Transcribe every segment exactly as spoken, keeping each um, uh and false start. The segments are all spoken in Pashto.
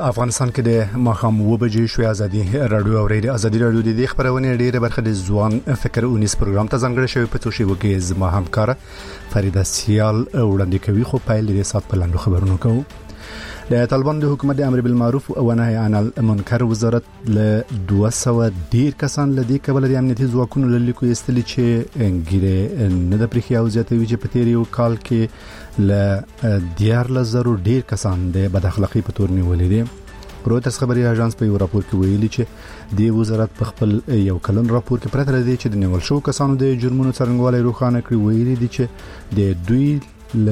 افغانستان کې د ماښام و بجې شوې ازادي رادیو اوریدي ازادي رادیو د دې خبرونه ډیره برخه د ځوان فکر اونیس پروګرام ته ځانګړی شوی په توشي وګي زما همکار فریده سیال وړاندې کوي خو پایل د سات په لاندې خبرونه کوو. د طالبان د حکومت د امر بالمعروف او نهي عن المنکر وزارت له دوه سوه ډیر کسان لدی کبل د امنیتي ځواکونو له لیکو استلی چې انګیره نه د پرخي او زیاتوي چې په تیر یو کال کې له دیار لزرو ډیر کسان د بد اخلاقی په تور نیولې دي. رویترز خبري اژانس په یو راپور کې ویلي چې د وزارت په خپل یو کلن راپور کې پرته لري چې د نیول شو کسانو د جرمونو څرنګوالي روښانه کړی ویلي دي چې د دوی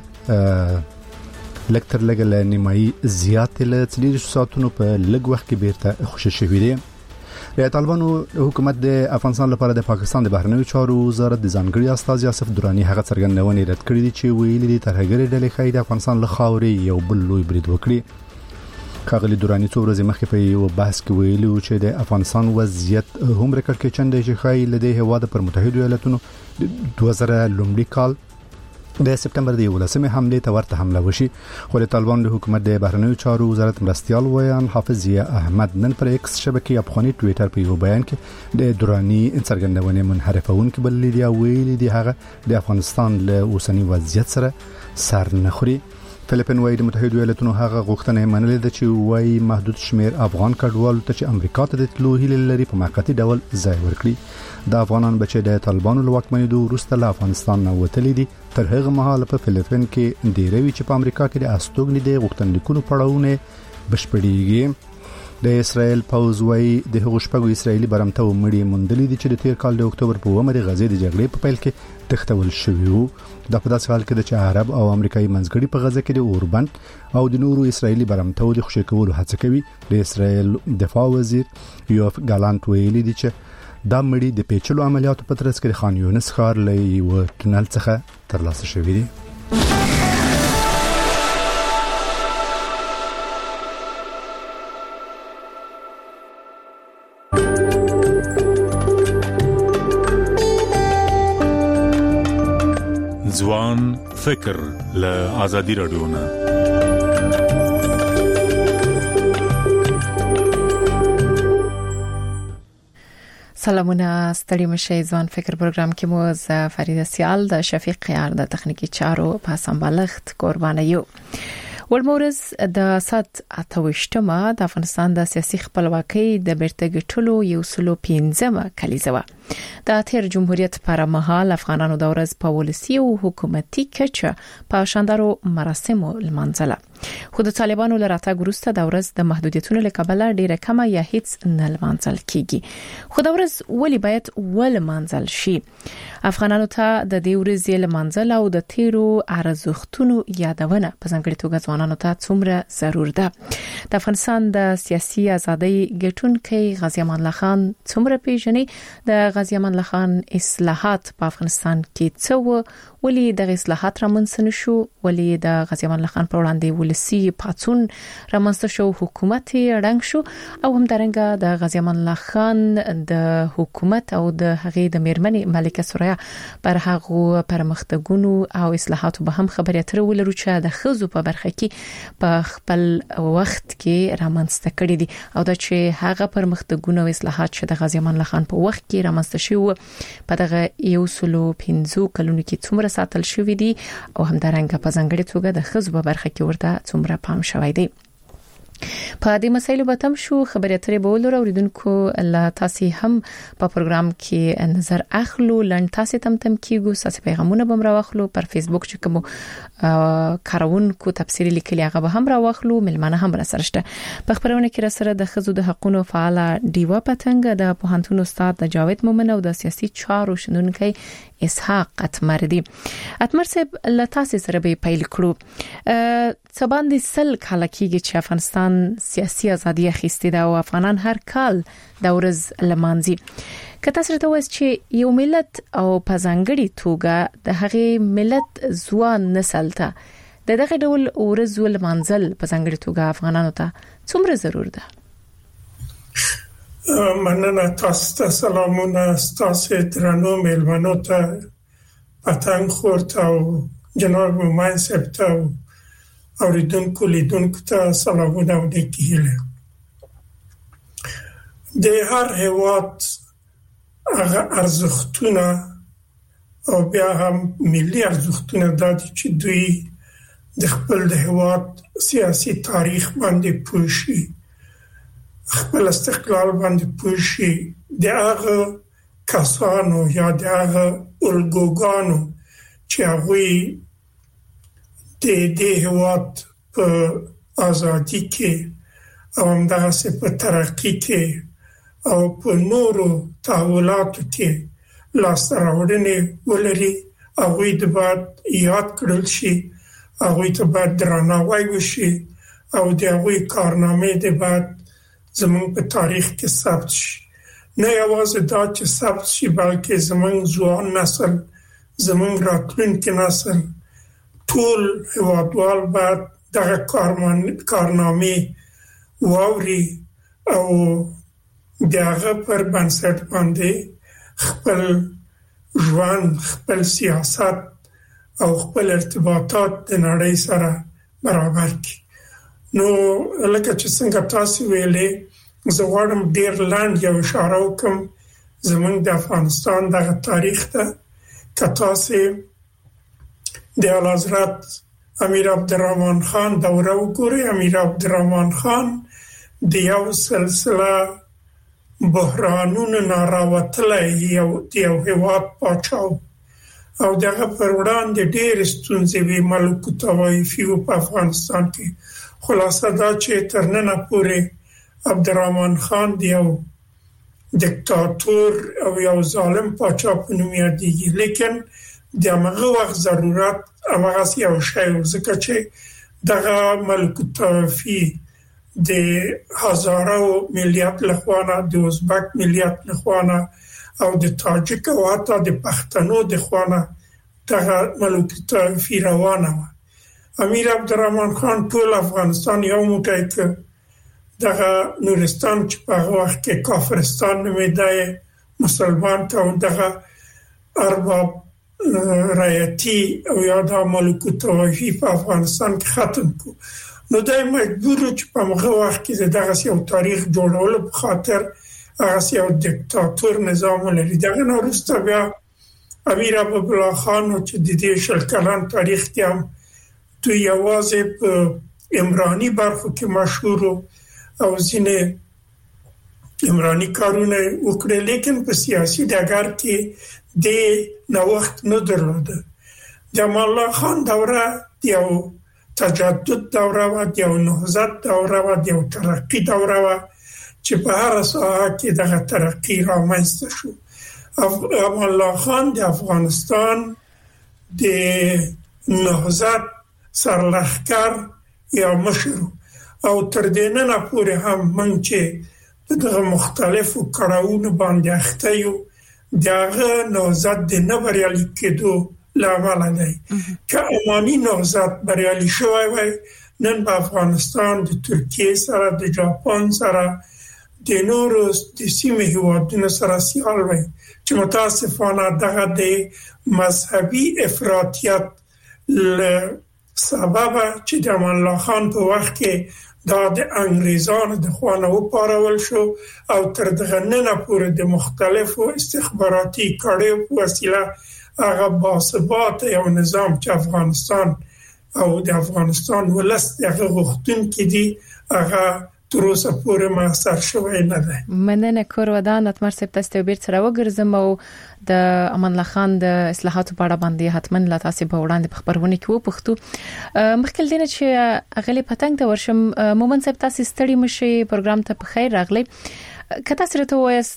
له لکتر لګل نیمایي زیات له څلور ساعتونو په لږ وخت کې بیرته خوشی شوی دی. د طالبانو حکومت د افغانستان لپاره د پاکستان د بهرنیو چارو وزارت د ځانګړي استاذ یاسف درانی هغه څرګندونې رد کړې دي چې ویلي دي ترهګری ډلې خای د افغانستان له خاورې یو بل لوی برید وکړي. کاغلی درانی څو ورځې مخکې په یو بحث کې ویلي چې د افغانستان وضعیت هم رکړ کې چنده چې خای له دې هوا د پر متحده ایالاتونو دوه زره لومړي کال د سپټمبر د ولسمه حمله ته ورته حمله وشي. خو د طالبان د حکومت د بهرنیو چارو وزارت مرستيال ویان حافظ احمد نن پر ایکس شبکې افغاني ټوئیټر په یو بیان کې د درانی څرګندونې منحرفون کې بل لیدي او ویلي دي هغه د افغانستان له اوسنی وضعیت سره سر نه خوري. فلیپین وايي د متحده ایالاتونو هغه غوښتنه منلې ده چې وايي محدود شمیر افغان کډوالو ته چې امریکا ته د تلو هیله لري په موقتی ډول ځای ورکړي. د افغانان بچي د طالبانو لوکمنیدو وروسته له افغانستان نه وتلي دي. تر هغه مهاله په فلیپین کې ډیروي چې په امریکا کې د استوګنې د غوښتنلیکونو پړاوونه بشپړیږي. د اسرائیل پوز وايي د هغو شپږو اسرائیلي برمته ومړي مندلې دي چې د تیر کال د اکتوبر په اومه د غزې د جګړې په پیل کې تختول شوی وو. د په داسې حال کې چې عرب او امریکایي منځګړي په غزه کې د اوربند او د نورو اسرائیلي برمته د خوشی کولو هڅه کوي. د اسرائیل دفاع وزیر یوف ګالانت ویلي دي چې دا مړي د پیچلو عملیاتو په ترڅ کې خان یونس ښار لې و تونل څخه ترلاسه شوی دي. ځوان فکر له ازادي رادیو نه سلامونه ستړي مشه. ځوان فکر پروګرام کې مو ز فریده سیال د شفیق قیار د تخنیکی چارو په سمبالښت قربانه یو. ولمورز د سات اتوشتمه د افغانستان د سیاسي خپلواکۍ د بیرته ګټلو یو سلو پنځمه کلیزه و. د تیر جمهوریت پر مهال افغانانو د ورځ په ولسی او حکومتي کچه په شاندارو مراسمو لمانځله. خو د طالبانو لراته ګروسته د ورځ د محدودیتونو لکبله ډیره کمه یا هیڅ نه لمانځل کیږي. خو د ورځ ولی باید ول منځل شي. افغانانو ته د دې ورځې لمانځل او د تیرو ارزښتونو یادونه په ځانګړي توګه ځوانانو ته څومره ضرور ده. د افغانستان د سیاسي ازادۍ ګټونکي غازی امان الله خان څومره پیژنې د غازی امان الله خان اصلاحات په افغانستان کې څه و ولی د اصلاحات رامنځته نشو ولی د غازی امان الله خان پر وړاندې ولسی پاتون رامنځته شو حکومت رنګ شو او هم درنګه د غازی امان الله خان د حکومت او د هغې د میرمنې ملکه سوریا پر هغه پرمختګونو او اصلاحاتو به هم خبرې اترې ولرو چې د خزو په برخه کې په خپل وخت کې رامنځته کړي دي او د چې هغه پرمختګونو او اصلاحات چې د غازی امان الله خان په وخت کې رامنځته شو په دغه یو سلو پنځو کلونو کې څومره ساتل شوی دي او هم درنګ په ځانګړي توګه د خزو په برخه کې ورته څومره پام شوی دی. په دې مسایلو به تم شو خبرې اترې به ولر اوریدونکو الله تاسو هم په پروګرام کې نظر اخلو لن تاسو تم تم کیږو ساسي پیغامونه بم راوخلو پر فیسبوک چې کوم کارونکو تفسیری لیکلي هغه به هم راوخلو ملمنه هم را سره شته. په خبرونه کې را سره د خزو د حقوقو فعال دیوا پتنګ د پوهنتون استاد د جاوید مومن او د سیاسي چارو شنونکي اسحاق اتمر دی. اتمر صاحب لتاسې سره به پیل کړو. سبان دي سل کال کېږي چې افغانستان سیاسي ازادي اخیستې ده او افغانان هر کال د ورځ لمانځي. کته سره ته وایي چې یو ملت او په ځانګړي توګه د هغې ملت ځوان نسل ته د دغه ډول ورځ لمانځل په ځانګړي توګه افغانانو ته څومره ضرور ده؟ مننه. تاسو ته سلامونه. تاسو درنو مېلمنو ته پتنګ خورت او جناب مومن صاحب ته اوریدونکو لیدونکو ته سلامونه او نیکې هیلې. د هر هیواد هغه ارزښتونه او بیا هم ملي ارزښتونه دا دي چې دوی د خپل د هیواد سیاسي تاریخ باندې پوه شي، خپل استقلال باندې پوه شي، د هغه کسانو یا د هغه الګوګانو چې هغوی د دې هیواد په ازادي کې او همدغسې په ترقي کې او په نورو تحولاتو کې لاسته راوړنې ولري، هغوی ته باید یاد کړل شي، هغوی ته باید درناوی وشي او د هغوی کارنامې دې باید زموږ په تاریخ کې ثبت شي. نه یوازې دا چې ثبت شي بلکې زموږ ځوان نسل، زموږ راتلونکي نسل، ټول هیوادوال باید دغه کارنامې واوري او د هغه پر بنسټ باندې خپل ژوند، خپل سیاست او خپل ارتباطات د نړۍ سره برابر کړي. نو لکه چې څنګه تاسو ویلې، زه غواړم ډېر لاندې یو اشاره وکړم زموږ د افغانستان دغه تاریخ ته. که تاسو د اعلیحضرت امیر عبدالرحمن خان دوره وګورئ، امیر عبدالرحمن خان د یو سلسله بحرانونو نه راوتلی یو د یو هیواد پاچا او دغه پر وړاندې ډېرې ستونزې وې، ملکوت طوایفي و په افغانستان کې. خلاصه دا چې تر ننه پورې عبدالرحمن خان د یو دیکتاتور او یو ظالم پاچا په نوم یادېږي، لیکن د هغه وخت ضرورت همغسې یو شی و، ځکه چې دغه ملکوت طوایفي د هزاره ملیت لخوانه، د ازبک ملیت لخوانه او د تاجک او حتی د پښتنو د خوانه دغه ملکوت طوایفي روانه وه. امیر عبدالرحمن خان ټول افغانستان یو موټی کړ. دغه نورستان چې په هغه وخت کې کافرستان نومیده، مسلمان ته او دغه ارباب رعیتي او یا د ملکوت طوایفي په افغانستان کې ختم کړو. نو دای مجبور چې په هغه وخت کې دغه یو تاریخ جوړولو په خاطر هغه یو دیکتاتور نظام ولري. دغه نه وروسته بیا امیر حبیبالله خان چې د دې شل کلن تاریخ کې هم دوی یوازې په عمراني برخو کې مشهور او ځینې عمراني کارونه وکړل، لیکن په سیاسي ډګر کې د نوښت نه درلوده. جمال الله خان دوره یو تجدد دوره و، یو نهضت دوره و، یو ترقی دوره و چې په هر ساحه کې دغه ترقی رامنځته شو. جمال الله خان د افغانستان د نهضت سرلښکر یا مشر او تر دې نه پورې هم موږ چې دغه مختلفو کړاوونو باندې اخته یو، دغه نهضت د نه بریالي کېدو له امله دی. که اماني نهضت بریالي شوی وای، نن په افغانستان د ترکیې سره، د جاپان سره، د نورو د سیمې هیوادونو سره سیال وای، چې متاسفانه دغه د مذهبي افراطیت له سببه چې د امان الله خان په وخت کې دا د انګریزانو د خوانه وپارول شو او تر دغه ننه پورې د مختلفو استخباراتي کړیو په وسیله هغه باثباته یو نظام چې افغانستان او د افغانستان ولس دغه غوښتونکي دي هغه تر اوسه پورې موثر شوی نه دی. مننه کورودان اتمر صاحب، تاسو ته بیرته راوګرځم او د امان الله خان د اصلاحاتو په اړه باندې حتماً لا تاسو به وړاندې په خبرونه کې وپښتو. مخکې دینه چې اغلی پتنګ ته ورشم، مومن صاحب تاسو ستړي مشي پروګرام ته په خیر راغلی. کته سره ته وایست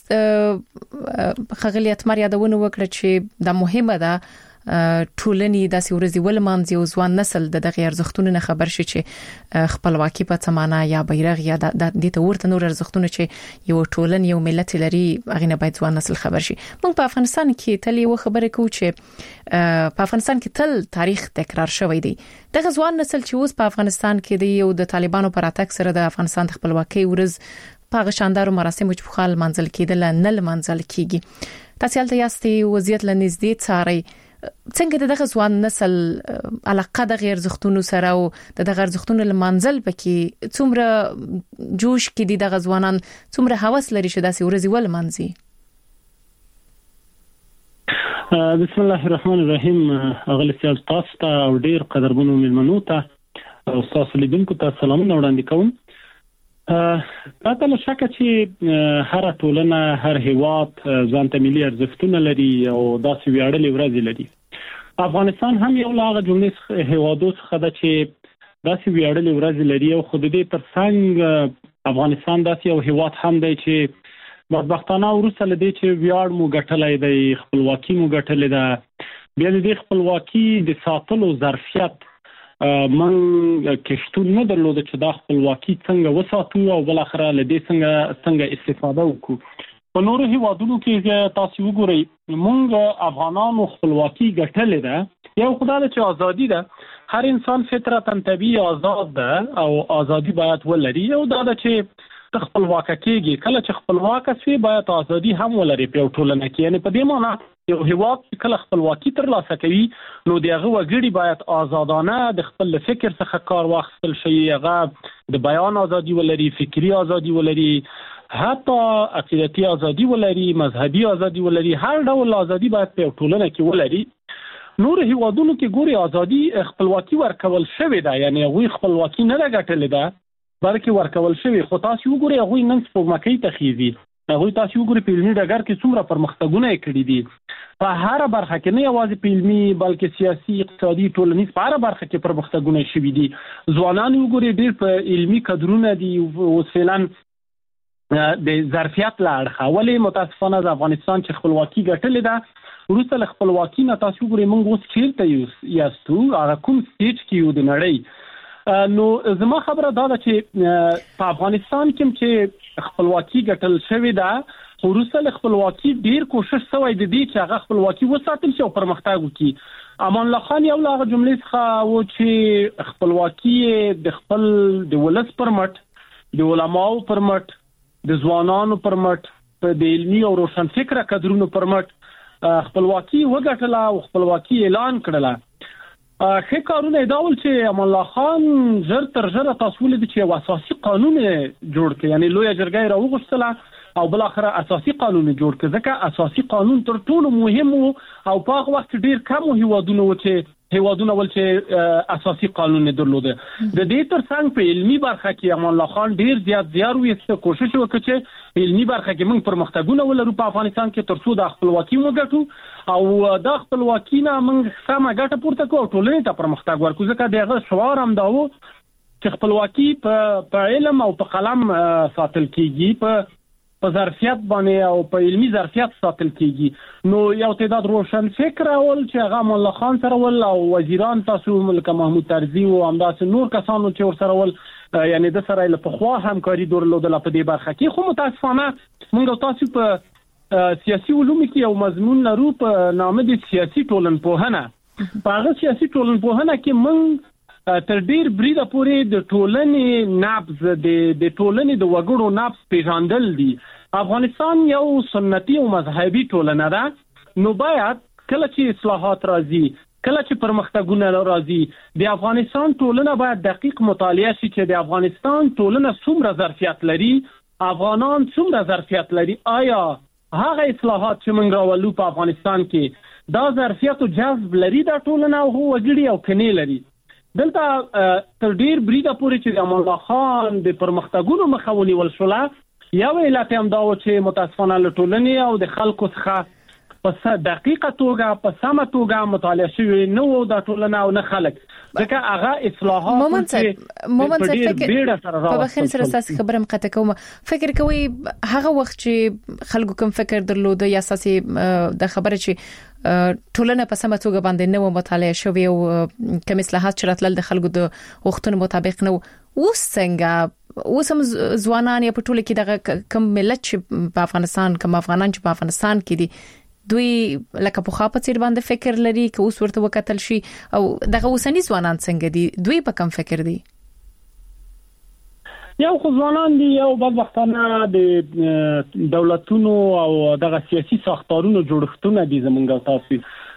خغلی اتمر یادونه وکړه چې دا مهمه ده ټولنې داسې ورځي ولمانځي او ځوان نسل د دغه ارزښتونو نه خبر شي چې خپلواکي په څمانه یا بیرغ یا د دې ته ورته نور ارزښتونه چې یو ټولن یو ملت لري هغه نه باید ځوان نسل خبر شي. موږ په افغانستان کې تل یو خبره کوو چې په افغانستان کې تل تاریخ تکرار شوی دی. دغه ځوان نسل چې اوس په افغانستان کې دی او د طالبانو پر اتک سره د افغانستان د خپلواکۍ ورځ په شاندارو مراسمو چې په خال منځل کېدل نه منځل کیږي. تاسو هلته یاستئ، وضعیت لنږدې څارئ. څنګه دغه ځوان نسل علاقه د غیر زختونو سره او د غیر زختونو لمنځل پکې څومره جوش کې دي دغه ځوانان څومره هوس لري چې داسې ورځي ول منځي. بسم الله الرحمن الرحیم. اغلی سیال تاسو ته او ډیر قدرمنو ملمنو ته او تاسو لیدونکو ته سلامونه وړاندې کوم. پاتې له شکه چې هر ټولنه هر هیواد ځان ته ملي ارزښتونه لري او داسې ویاړلې ورځې لري. افغانستان هم یو لاغه جملې هیوادو څخه ده چې داسې ویاړلې ورځې لري او خو د دې ترڅنګ افغانستان داسې یو هیواد هم دی چې بدبختانه وروسته له دې چې ویاړ مو ګټلای دی، خپلواکي مو ګټلې ده، بیا د دې خپلواکي د ساتلو ظرفیت من کشتون نه درلود چې دا خپلواکي څنګه وساتو او بل اخره له دې څنګه څنګه استفاده وکړو. په نورو هیوادونو کې تاسو وګورئ موږ افغانانو خپلواکي ګټلې ده، یو خدای چې ازادي ده، هر انسان فطرتاً طبيعي آزاد ده او ازادي باید ولري او دا د چې خپلواک کېږي. کله چې خپلواک شي باید ازادي هم ولري په ټولنه کې، یعنی په دې معنی یو هیواد کله خپلواکي ترلاسه کوي نو دغه وګړي باید آزادانه د خپل فکر څخه کار واخیستل شي، هغه د بیان ازادي ولري، فکری ازادي ولري، حتی عقیدتي ازادي ولري، مذهبي ازادي ولري، هر ډول ازادي باید په ټولنه کې ولري. نور هیوادونو کې ګوري ازادي خپلواکي ورکول شوې ده، یعنی هغوی خپلواکي نه لګټلې ده بلکې ورکول شوی. خو تاسو وګورئ هغوی نن سپوږمکۍ ته خېږي، هغوی تاسو وګورئ په علمي ډګر کې څومره پرمختګونه یې کړي دي، په هر برخه کې نه یوازې په علمي بلکې سیاسي، اقتصادي، ټولنیز په هر برخه کې پرمختګونه شوي دي. ځوانان وګورئ ډېر په علمي کدرونه دي اوس فعلا د ظرفیت له اړخه. ولې متاسفانه د افغانستان چې خپلواکي ګټلې ده وروسته له خپلواکي نه تاسو وګورئ موږ اوس چیرته یاستو، هغه کوم سټیج کې یو د نړۍ. نو زما خبره دا ده چې په افغانستان کې چې خپلواکي ګټل شوې ده وروسته له خپلواکي ډیر کوشش شوی د دې چې هغه خپلواکي وساتل شي او پرمختګ وکړي. امان الله خان یو لاغه جملې څخه و چې خپلواکي د خپل د ولس پر مټ، د علماو پر مټ، د ځوانانو پر مټ، د علمي او روشن فکره کدرونو پر مټ خپلواکي وګټله او خپلواکي اعلان کړله. ښه کارونه دا ول چې امان الله خان زر تر زر تاسو ولید چې یو اساسي قانون جوړ کړ، یعنی لوی جرګه راوغوښتله او بل اخر اساسي قانون جوړ کړ. ځکه اساسي قانون تر ټولو مهم او په هغه وخت ډیر کم هیوادونه و چې هیوادونه ول چې اساسي قانون درلود. د دې ترڅنګ په علمي برخه کې امان الله خان ډیر زیات زیار وکړ، کوشش وکړ چې علمي برخه کې موږ پرمختګونه ولرو په افغانستان کې ترڅو د خپلواکي وګټو او د خپلواکي نه موږ سمه ګټه پورته کوو، ټولنې ته پرمختګ ورکړو. ځکه دغه شعار هم دا و چې خپلواکي په علم او په قلم ساتل کیږي، په په ظرفیت باندې او په علمي ظرفیت ساتل کیږي. نو یو تعداد روشن فکر اول چې هغه مولا خان سره ول او وزیران تاسو ملک محمود طرزي او همداسې نور کسانو چې ور سره ول، یعنی د سره له پخوا همکاري درلودله په دې برخه کې. خو متاسفانه موږ تاسو په سیاسي علوم کې یو مضمون لرو په نامه د سیاسي ټولنپوهنه. په هغه سیاسي ټولنپوهنه کې موږ تر ډیر بریده پورې د ټولنې نبض د د ټولنې د وګړو نبض پیژندل دي. افغانستان یو سنتي او مذهبي ټولنه ده، نو باید کله چې اصلاحات راځي، کله چې پرمختګونه راځي، د افغانستان ټولنه باید دقیق مطالعه شي چې د افغانستان ټولنه څومره ظرفیت لري، افغانان څومره ظرفیت لري، آیا هغه اصلاحات چې موږ راولو په افغانستان کې دا ظرفیت او جذب لري د ټولنه او وګړي او کني لري. دلته تر ډیر بریده پورې چې د امان الله خان د پرمختګونو مخه ونیول شوله، یو علت هم دا و چې متاسفانه له ټولنې او د خلکو څخه په دقیقه توګه په سمه توګه مطالعه شوی نه و د ټولنه او نه خلک. ځکه هغه اصلاحات مومن صاحب مومن صاحب فکر په بخیر سره اساسي خبره مقطع کوم، فکر کوي هغه وخت چې خلکو کوم فکر درلود یا اساسي د خبره چې ټولنه په سمه توګه باندې نو مطالعه شوی او کوم اصلاحات چې راتلل د خلکو د وختونو مطابق نو اوس څنګه اوس هم ځوانان یا په ټوله کې دغه کوم ملت چې په افغانستان کوم افغانان چې په افغانستان کې دي دوی لکه په خاطر چیر باندې فکر لري که اوس ورته وکتل شي او دغه اوسنی ځوانان څنګه دي، دوی په کوم فکر دي؟ یو خو ځوانان دي یو بدبختانه د دولتونو او دغه سیاسي ساختارونو جوړښتونه دي زمونږ تاسو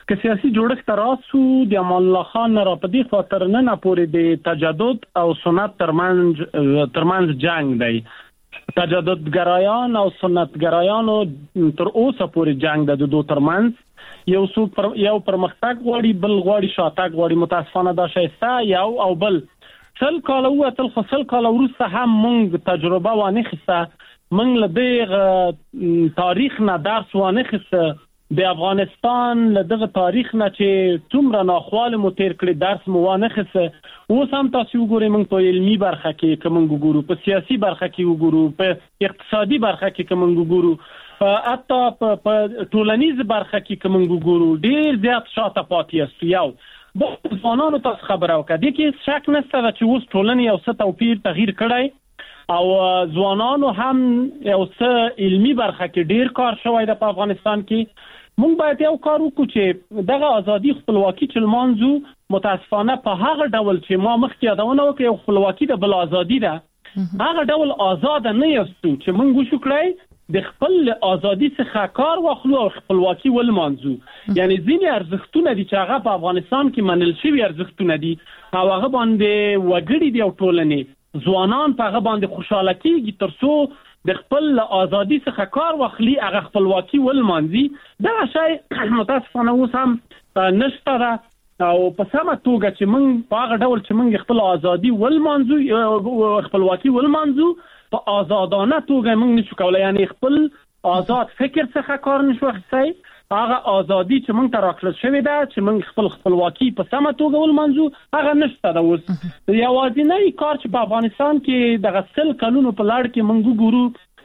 که سیاسي جوړښت راسو د امان الله خان را په دې خاطر نه نه پورې د تجدد او سنت ترمنځ ترمنځ جنگ دی. تجددګرایان او سنتګرایان تر اوسه پورې جنگ د دوه ترمنځ. یو څو پر یو پرمختګ غواړي بل غواړي شاتګ غواړي. متاسفانه دا شایسته یو او بل سل کال او تل خپل کال وروسته هم مونږ تجربه وانه خسته. مونږ له دغه تاریخ نه درس وانه خسته. د افغانستان له دغه تاریخ نه چې څومره ناخواله مو تیر کړی درس مو وانه خسته. اوس هم تاسو وګورئ مونږ په علمي برخه کې کوم وګورو، په سیاسي برخه کې وګورو، په اقتصادي برخه کې کوم وګورو، حتی په ټولنیز برخه کې کوم وګورو، ډیر زیات شاته پاتې است. یو د ځوانانو تاسو خبره وکړه کې شک نشته چې اوس ټولنې یو څه توپیر تغییر کړی او ځوانانو هم یو څه علمي برخه کې ډیر کار شوی د افغانستان کې. مونږ باید یو کار وکړو چې دغه ازادي خپلواکي چې لمانځو متاسفانه په هغه ډول چې ما مخکې یادونه وکړه خپلواکي د بل ازادي ده هغه ډول آزاد نه یاستو چې مونږ وشو کړی د خپل ازادي څخه کار واخلو او خپلواکي ولمانځو. یعنی ځینې ارزښتونه دي چې هغه په افغانستان کې منل شوي ارزښتونه دي او هغه باندې وګړي دي او ټولنې ځوانان په هغه باندې خوشاله کیږي ترڅو د خپل ازادي څخه کار واخلي هغه خپلواکي ولمانځي. دا شی متاسفانه اوس هم نشته ده او په سمه توګه چې موږ په هغه ډول چې موږ خپل ازادي ولمانځو خپلواکي ولمانځو په آزادانه توګه موږ نشو کولای. یعنی خپل آزاد فکر څخه کار نشو اخیستی. هغه ازادي چې موږ ته راکړل شوې ده چې موږ خپل خپلواکي په سمه توګه ولمانځو هغه نشته ده. اوس یوازینی کار چې په افغانستان کې د غسل قانون په لړ کې موږ ګورو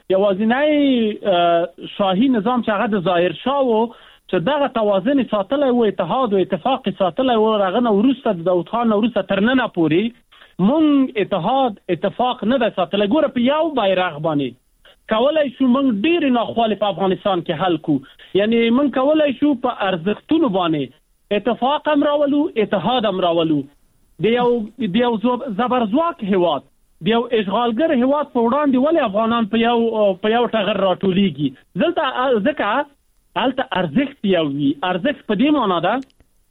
یوازینی شاهي نظام چې هغه د ظاهر شاه و چې دغه توازن ساتلای او اتحاد او اتفاق ساتلای او راغنه ورسته د داوود خان ورسته ترننه پوری مونږ اتحاد اتفاق نه د ساتلای. ګوره په یو بیرغ باندې کولای شو مونږ ډیر نه خپل په افغانستان کې حل کو. یعنی مونږ کولای شو په ارزښتونو باندې اتفاق هم راولو اتحاد هم راولو. د یو د یو زبرځواک هواد د یو اشغالګر هواد په وړاندې ولې افغانان په یو په یو ټغر راټولېږي. دلته ځکه هلته ارزښت یو وي. ارزښت په دې معنا ده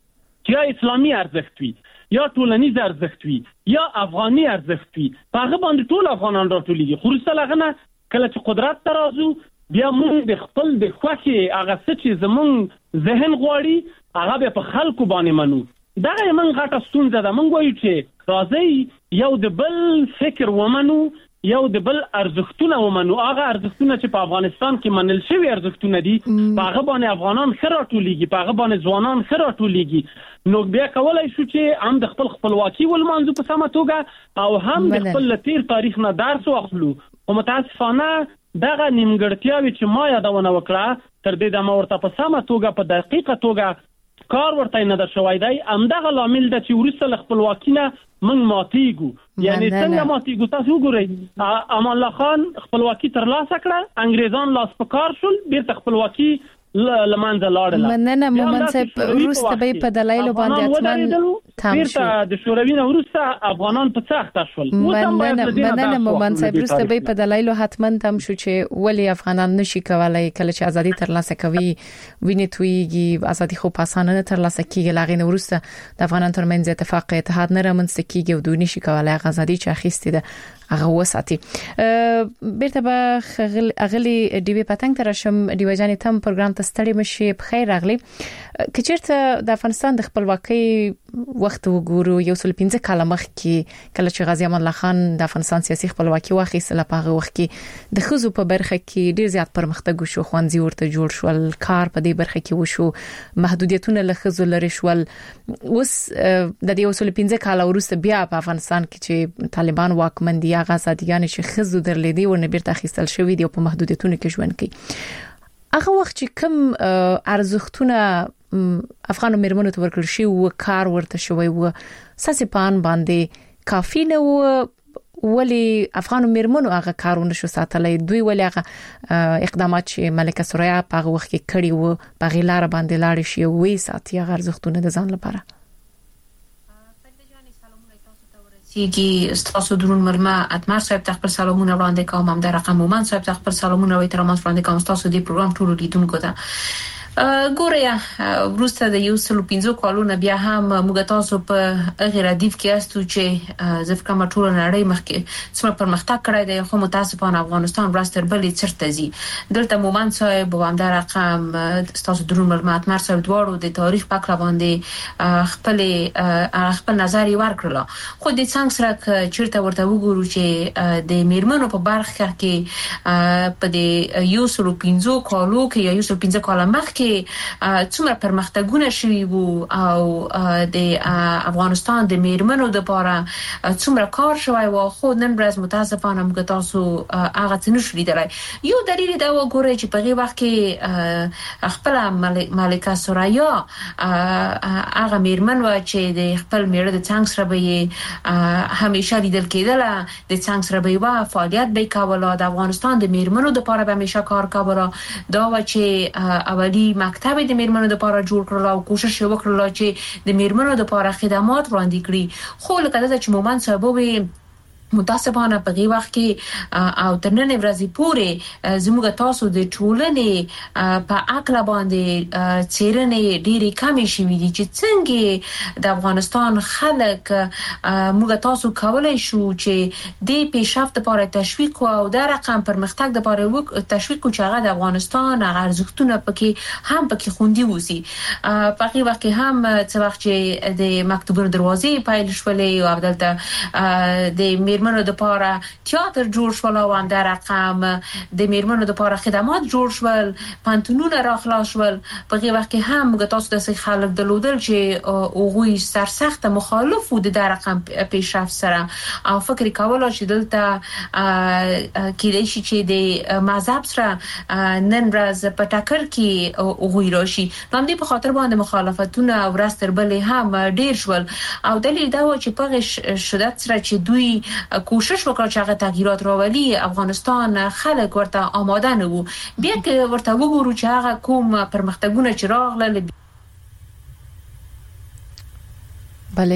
چې یا اسلامي ارزښت وي یا ټولنیز ارزښت وي یا افغاني ارزښت وي. په هغه باندې ټول افغانان راټولېږي. خو وروسته له هغه نه کله چې قدرت ته راځو بیا موږ د خپل د خوښې هغه څه چې زموږ ذهن غواړي هغه بیا په خلکو باندې منو. دغه موږ غټه ستونزه ده. موږ وایو چې راځئ یو د بل فکر ومنو یو د بل ارزښتونه ومنو. هغه ارزښتونه چې په افغانستان کې منل شوي ارزښتونه دي په هغه باندې افغانان ښه راټولېږي په هغه باندې ځوانان ښه راټولېږي. نو بیا کولای شو چې هم د خپل خپلواکي ولمانځو په سمه توګه او هم د خپل تیر تاریخ نه درس واخلو. او متاسفانه دغه نیمګړتیاوې چې ما یادونه وکړه تر دې دمه ورته په سمه توګه په دقیقه توګه کار ورته نه در شوی دی. همدغه لامل ده چې وروسته له خپلواکي نه موږ ماتېږو. یعنی څنګه ماتېږو؟ تاسو وګورئ امان الله خان خپلواکي ترلاسه کړه انګریزان لاس په کار شول بیرته خپلواکي لمانځه لاړله. مننه مومن صاحب وروسته به په دلایلو باندې اتمن تام شو. د شوروي نه وروسته افغانان په سخته شول. مننه مننه مومن صاحب وروسته به په دلایلو حتمن تام شو چې ولی افغانان نشي کولای کله چې ازادي ترلاسه کوي ویني تویږي ازادي خو په اسانه نه ترلاسه کیږي. لاغې وروسته د افغانان ترمنځ اتفاق اتحاد نه رامنځته کیږي او دوی نشي کولای ازادي چې اخیستې ده هغه وساتي. بیرته به اغلی دیوی پتنګ تر شم دیوی جان تم پروګرام ته ستړي مشي په خیر راغلی. کچېرته د افغانستان د خپلواکۍ وخت وګورو یو څل پنځه کاله مخکې کله چې غازی امان الله خان د افغانستان سیاسي خپلواکي واخیستله په هغه وخت کې د خزو په برخه کې ډیر زیات پرمختګ وشو. خوانځي ورته جوړ شول کار په دې برخه کې وشو محدودیتونه له خزو لري شول. اوس د دې یو څل پنځه کاله وروسته بیا په افغانستان کې چې طالبان واکمن دي هغه ازاديان چې خزو درلېدي ورنه بیرته اخیستل شوی دی او په محدودیتونو کې ژوند کوي. هغه وخت چې کوم ارزښتونه افغان مېرمنو ته ورکړل شي او کار ورته شوی و ساسي پان باندې کافي نه و ولی افغان مېرمنو هغه کارونه شو ساتلای. دوی ولی هغه اقدامات چې ملکه سوریا په هغه وخت کې کړی و په غیلار باندې لاړ شي وې ساتي هغه ارزښتونه د ځان لپاره. سیږي ستاسو درون مرمه اتمر صاحب تخبر سلامونه وړاندې کوم. هم در رقم مومن صاحب تخبر سلامونه او احترامات وړاندې کوم. تاسو دې پروګرام ټول لیدونکو ته ګوریا وروسته د یو سل پنځه کالونو بیا هم موږ تاسو په غیر ردیف کې استو چې ځکه مټول نړۍ مخکې څومره پرمختګ کړی دی خو متاسفانه افغانستان راستر بلې چرته زی دلته مومن صاحب و هم در رقم تاسو درون معلومات مرسل دوارو د تاریخ پکړه باندې خپل خپل نظر ورکړل خو د څنګه سره چیرته ورته وګورو چې د میرمنو په برخه کې په د یو سل پنځه کالو کې یا یو سل پنځه کال مخکې څومره پرمختګونه شوي وو او د افغانستان د میرمنو د لپاره څومره کار شوی و خو نن ورځ متاسفانه موږ تاسو هغه څه نشو لیدلای یو دلیل دا وګورئ چې په هغه وخت کې خپل ملکه سوریا هغه میرمن و چې د خپل میړه د څنګه سره به همیشه لیدل کېدله د څنګه سره به فعالیت به کوله د افغانستان د میرمنو د لپاره به همیشه کار کوله دا و چې اولی مکتب د میرمنو د لپاره جوړ کړل او کوشش وکړل چې د میرمنو د لپاره خدمات وړاندې کړي خو لکه دا چې مومن صاحب متاسفانه په هغه وخت کې او تر نن ورځې پورې زموږ تاسو د ټولنې په عقل باندې چیرنې ډېری کمی شوې دي چې څنګه د افغانستان خلک موږ تاسو کولای شو چې د پیشرفت لپاره تشویق او د رقم پرمختګ لپاره تشویق او چې هغه د افغانستان ارزښتونه پکې هم پکې خوندي وسی په هغه وخت کې هم څو وخت چې د مکتوبونو دروازې پایل شولې او عبدالله د میرمنو د لپاره تیاتر جوړ شول او هم در رقم د میرمنو د لپاره خدمات جوړ شول پانتونونه را خلاص شول په هغه وخت کې هم موږ تاسو د خلک درلودل چې اوغوي سرسخت مخالف وو د در رقم پیشرفت سره او فکر کول چې دلته کېدای شي چې د مذهب سره نن ورځ په ټاکر کې اوغوي راشي نو دې په خاطر باندې مخالفتونه ورستر بلې هم ډیر شول او دلیل دا و چې په شدت سره چې دوی کوشش وکړ چې هغه تغییرات راولي افغانستان خلک ورته آماده نه وو بیا که ورته وګورو چې هغه کوم پرمختګونه چې راغله بله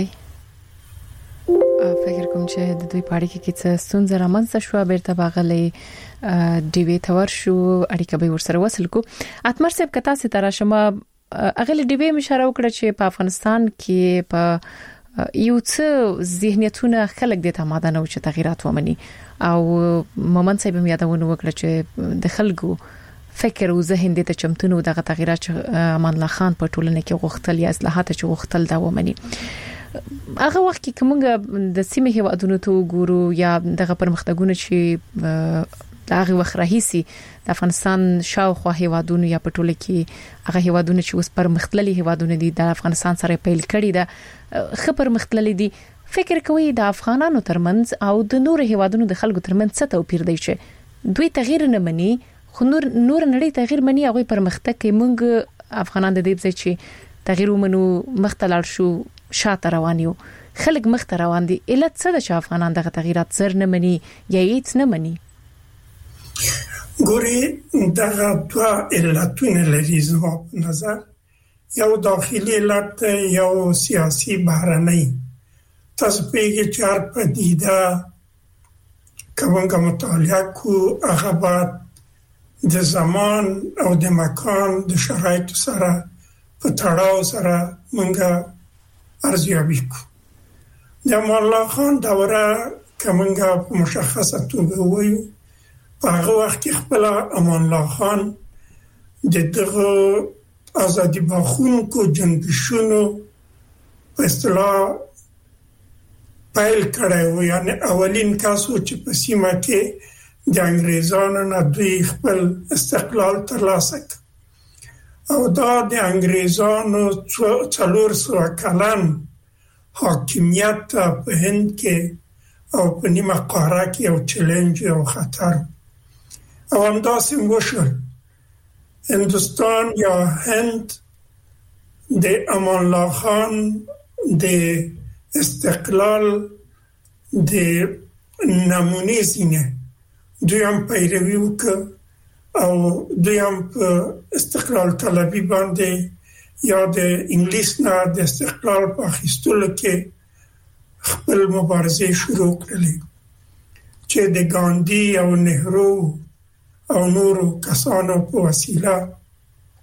فکر کوم چې د دوی پاړی کې څه ستونزه رامنځته شو بیرته باغلې ډیوی تور شو اړیکه به ورسره وصل کو اتمر صاحب کتا سي تر شمه اغه ډیوی مشاره وکړه چې په افغانستان کې په یو څه ذهنیتونه خلک د تماده نه او چې تغیرات ومني او مومن صاحب هم یادونه وکړه چې د خلکو فکر او ذهن د چمتونو دغه تغیرات امان الله خان په ټولنه کې غوښتل یا اصلاحات چې غوښتل دا ومني هغه وخت کې کومه د سیمه هیوادونو ته ګورو یا دغه پرمختګونه چې دغه وخت راهیسي د افغانستان شاوخوا هیوادونو یا په ټوله کې هغه هیوادونو چې اوس پرمختللي هیوادونه دي د افغانستان سره پیل کړي ده خبر مختللي دي فکر کوي د افغانانو ترمنځ او د نور هیوادونو د خلکو ترمنځ څه توپیر دی چې دوی تغییر نه مني خو نور نور نړۍ تغییر مني هغه پرمختګ کوي موږ افغانان د دې چې تغییر ومنو مختلل شو شاته روان یو خلک مخ ته روان دي علت څه ده چې افغانان دغه تغیرات زر نه مني یا هیڅ نه مني ګوري دغه دوا علتونه لري زما په نظر یو داخلي علت یو سیاسي بهرنۍ تاسو پیږي چې هر پدیده کومه مطالعه کو هغه بعد د زمان او د مکان د شرایط سره په تړاو سره مونږه ارزیابي کو د امان الله خان دوره کومه په مشخصه توګه وایو په هغه وخت کې خپل امان الله خان د دغه ازادي بخښونکو جنبشونو په اصطلاح پیل کړی یعنی اولین کاسو چې په سیمه کې د انګريزانو نه دوی خپل استقلال ترلاسه کړ او دا د انګريزانو څلور سوه کلن حاکمیت په هند کې او په نیمه قاره کې یو چیلنج او خطر او همداسې وشول هندوستان یا هند د امان الله خان د استقلال د نمونه زینه دوی هم پیروي وکړ او دوی هم په استقلال طلبي باندې یا د انګلیس نه د استقلال په اخیستلو کې خپل مبارزه شروع کړلې چې د ګاندی او نهرو او نورو کسانو په وسیله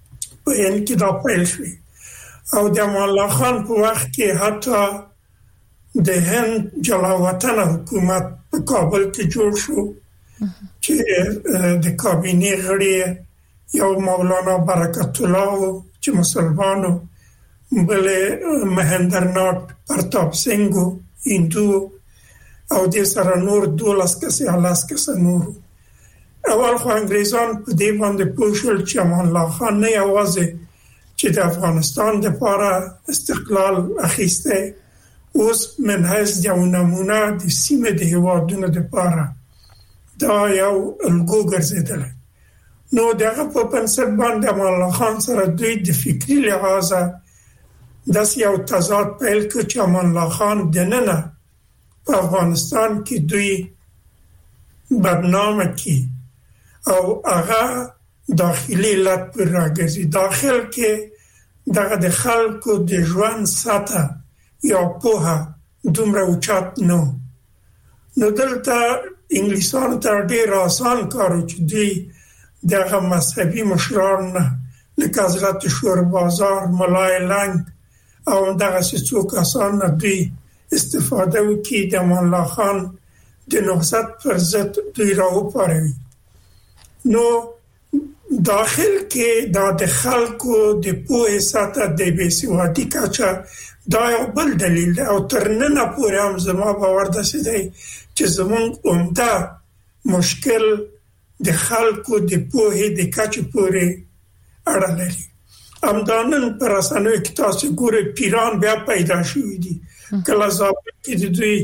په هند کې دا پیل شو او د امان الله خان په وخت کې حتی د هند جلاوطن حکومت په کابل کې جوړ شو چې د کابینې غړي یو مولانا برکت الله چې مسلمانو بل مهندرناټ پرتاپ سنگ هندو او د سره نور دولس کسي الاس کس نور اول خو انګريزان په دې باندې پوښل چې امان الله خان نه یوازې چې د افغانستان لپاره استقلال اخیسته اوس منحص یو نمونه د سیمې د هیوادونو لپاره دا یو الګو ګرځیدل نو دغه په بنسټ باندې امان الله خان سره دوی د فکری لحاظه داس یو تضاد پیل کړ چې امان الله خان دننه په افغانستان کې دوی بدنامه کی او هغه داخلي لټ پر راګرځي داخل کې دغه د خلکو د ژوند ساته یا په دومره اوچات نو نو دلته انګلیسانو ته ډیر آسان کارو چې دوی دغه مذهبي مشران لکه حضرت شور بازار ملای لنګ او دغه څو کسان دوی استفاده وکړي د امان الله خان د نهضت پر ضد دوی راوپاروي نو داخل کې دا د خلکو د پوهې ساته د بیسوادي کچه دا یو بل دلیل او ترننه پورې هم زما باور داسې دی چې زمونږ عمده مشکل د خلکو د پوهې د کچې پورې اړه لري امدانن پر اسانه کې تاسو ګورئ پیران بیا پیدا شوي دي کله ځکه چې دوی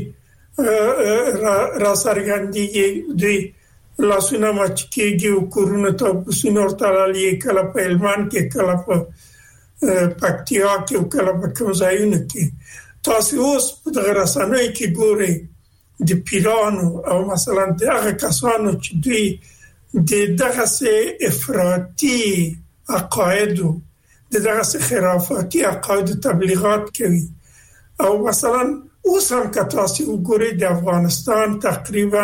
را سرګندېږي دوی لاسونه مچ کېږي او کورونه ته سينور تړلې کله په هلمند کې کله په پکتیا کې او کله په کوم ځایونو کې تاسو اوس په دغه رسنۍ کې ګورئ د پیرانو او مثلا دغه کسانو چې دوی د دغه سه افراطي عقاید د دغه سه خرافاتي عقاید تبلیغات کوي او مثلا اوس هم که تاسو وګورئ د افغانستان تقریبا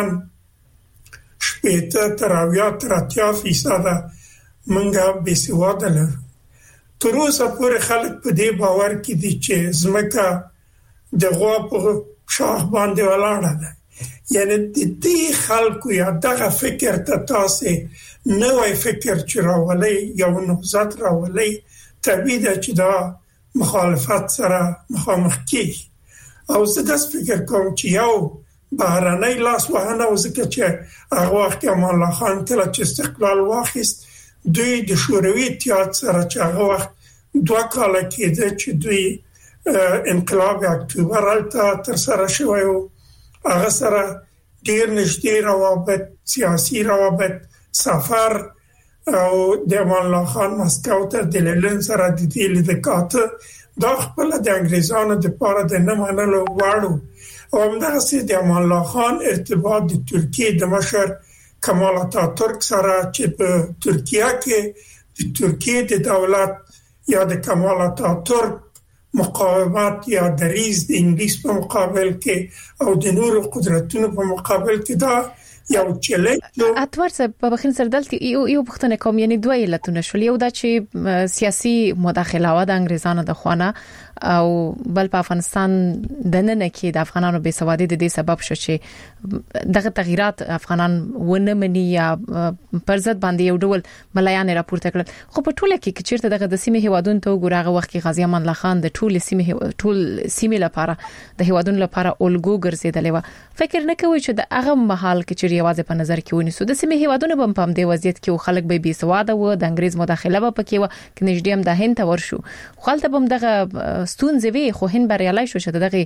شپېته تر اویا تر اتیا فیصد منګه بېسواده لرو تر اوسه پورې خلک په دې باور کې دي چې ځمکه د غوا په شاخ باندې ولاړه ده یعنی د دې خلکو یا دغه فکر ته تاسو نوې فکر چې راولي یو نهضت راولي طبیعي ده چې دا مخالفت سره مخامخ کیږي او زه داس فکر کوم چې یو بهرنۍ لاس وهنه او ځکه چې هغه وخت امان الله خان کله چې استقلال واخیست دوی د شوروي اتحاد سره چې هغه وخت دوه کاله کېده چې دوی انقلاب اکتوبر الته تر سره شوی او هغه سره ډیر نږدې روابط سیاسي روابط سفر او د امان الله خان مسکو ته د لندن سره د دې لیدکاته دا خپل د انګريزانو د پاره د نه منلو واړو او همدغه سي د امان الله خان ارتباط د ترکیه د مشر کمال اتاتورک سره چې په ترکیه کې د ترکیه د دولت یا د کمال اتاتورک مقاومت یا دریز د انګلیس په مقابل کې او د نورو قدرتونو په مقابل کې دا یو چیلنج اتوار صاحب په بخین سره دلته یو یو پښتنه کوم یعنی دوه علتونه شول یو دا چې سیاسي مداخله و د انګريزانو د خوانه او بل په افغانستان د نن کې د افغانانو بې سوادي د دې سبب شو چې دغه تغیرات افغانان ونه مني یا پر ضد باندې یو ډول ملایان راپورته کړل خو په ټوله کې چیرته دغه د سیمه هیوادونو ته وګورغه وخت کې غازی امان الله خان د ټول سیمه ټول سیمه لپاره د هیوادونو لپاره الګو ګرځیدلې و فکر نه کوي چې د هغه محل کې چې یوازې په نظر کې ونیسو د سیمه هیوادونو په پام دی وضعیت کې خلک به بي سواده و د انګريز مداخله به پکې و کې نږدې هم د هند ته ورشو خپل ته هم دغه ستونزې وي خو هند بریالي شو چې دغه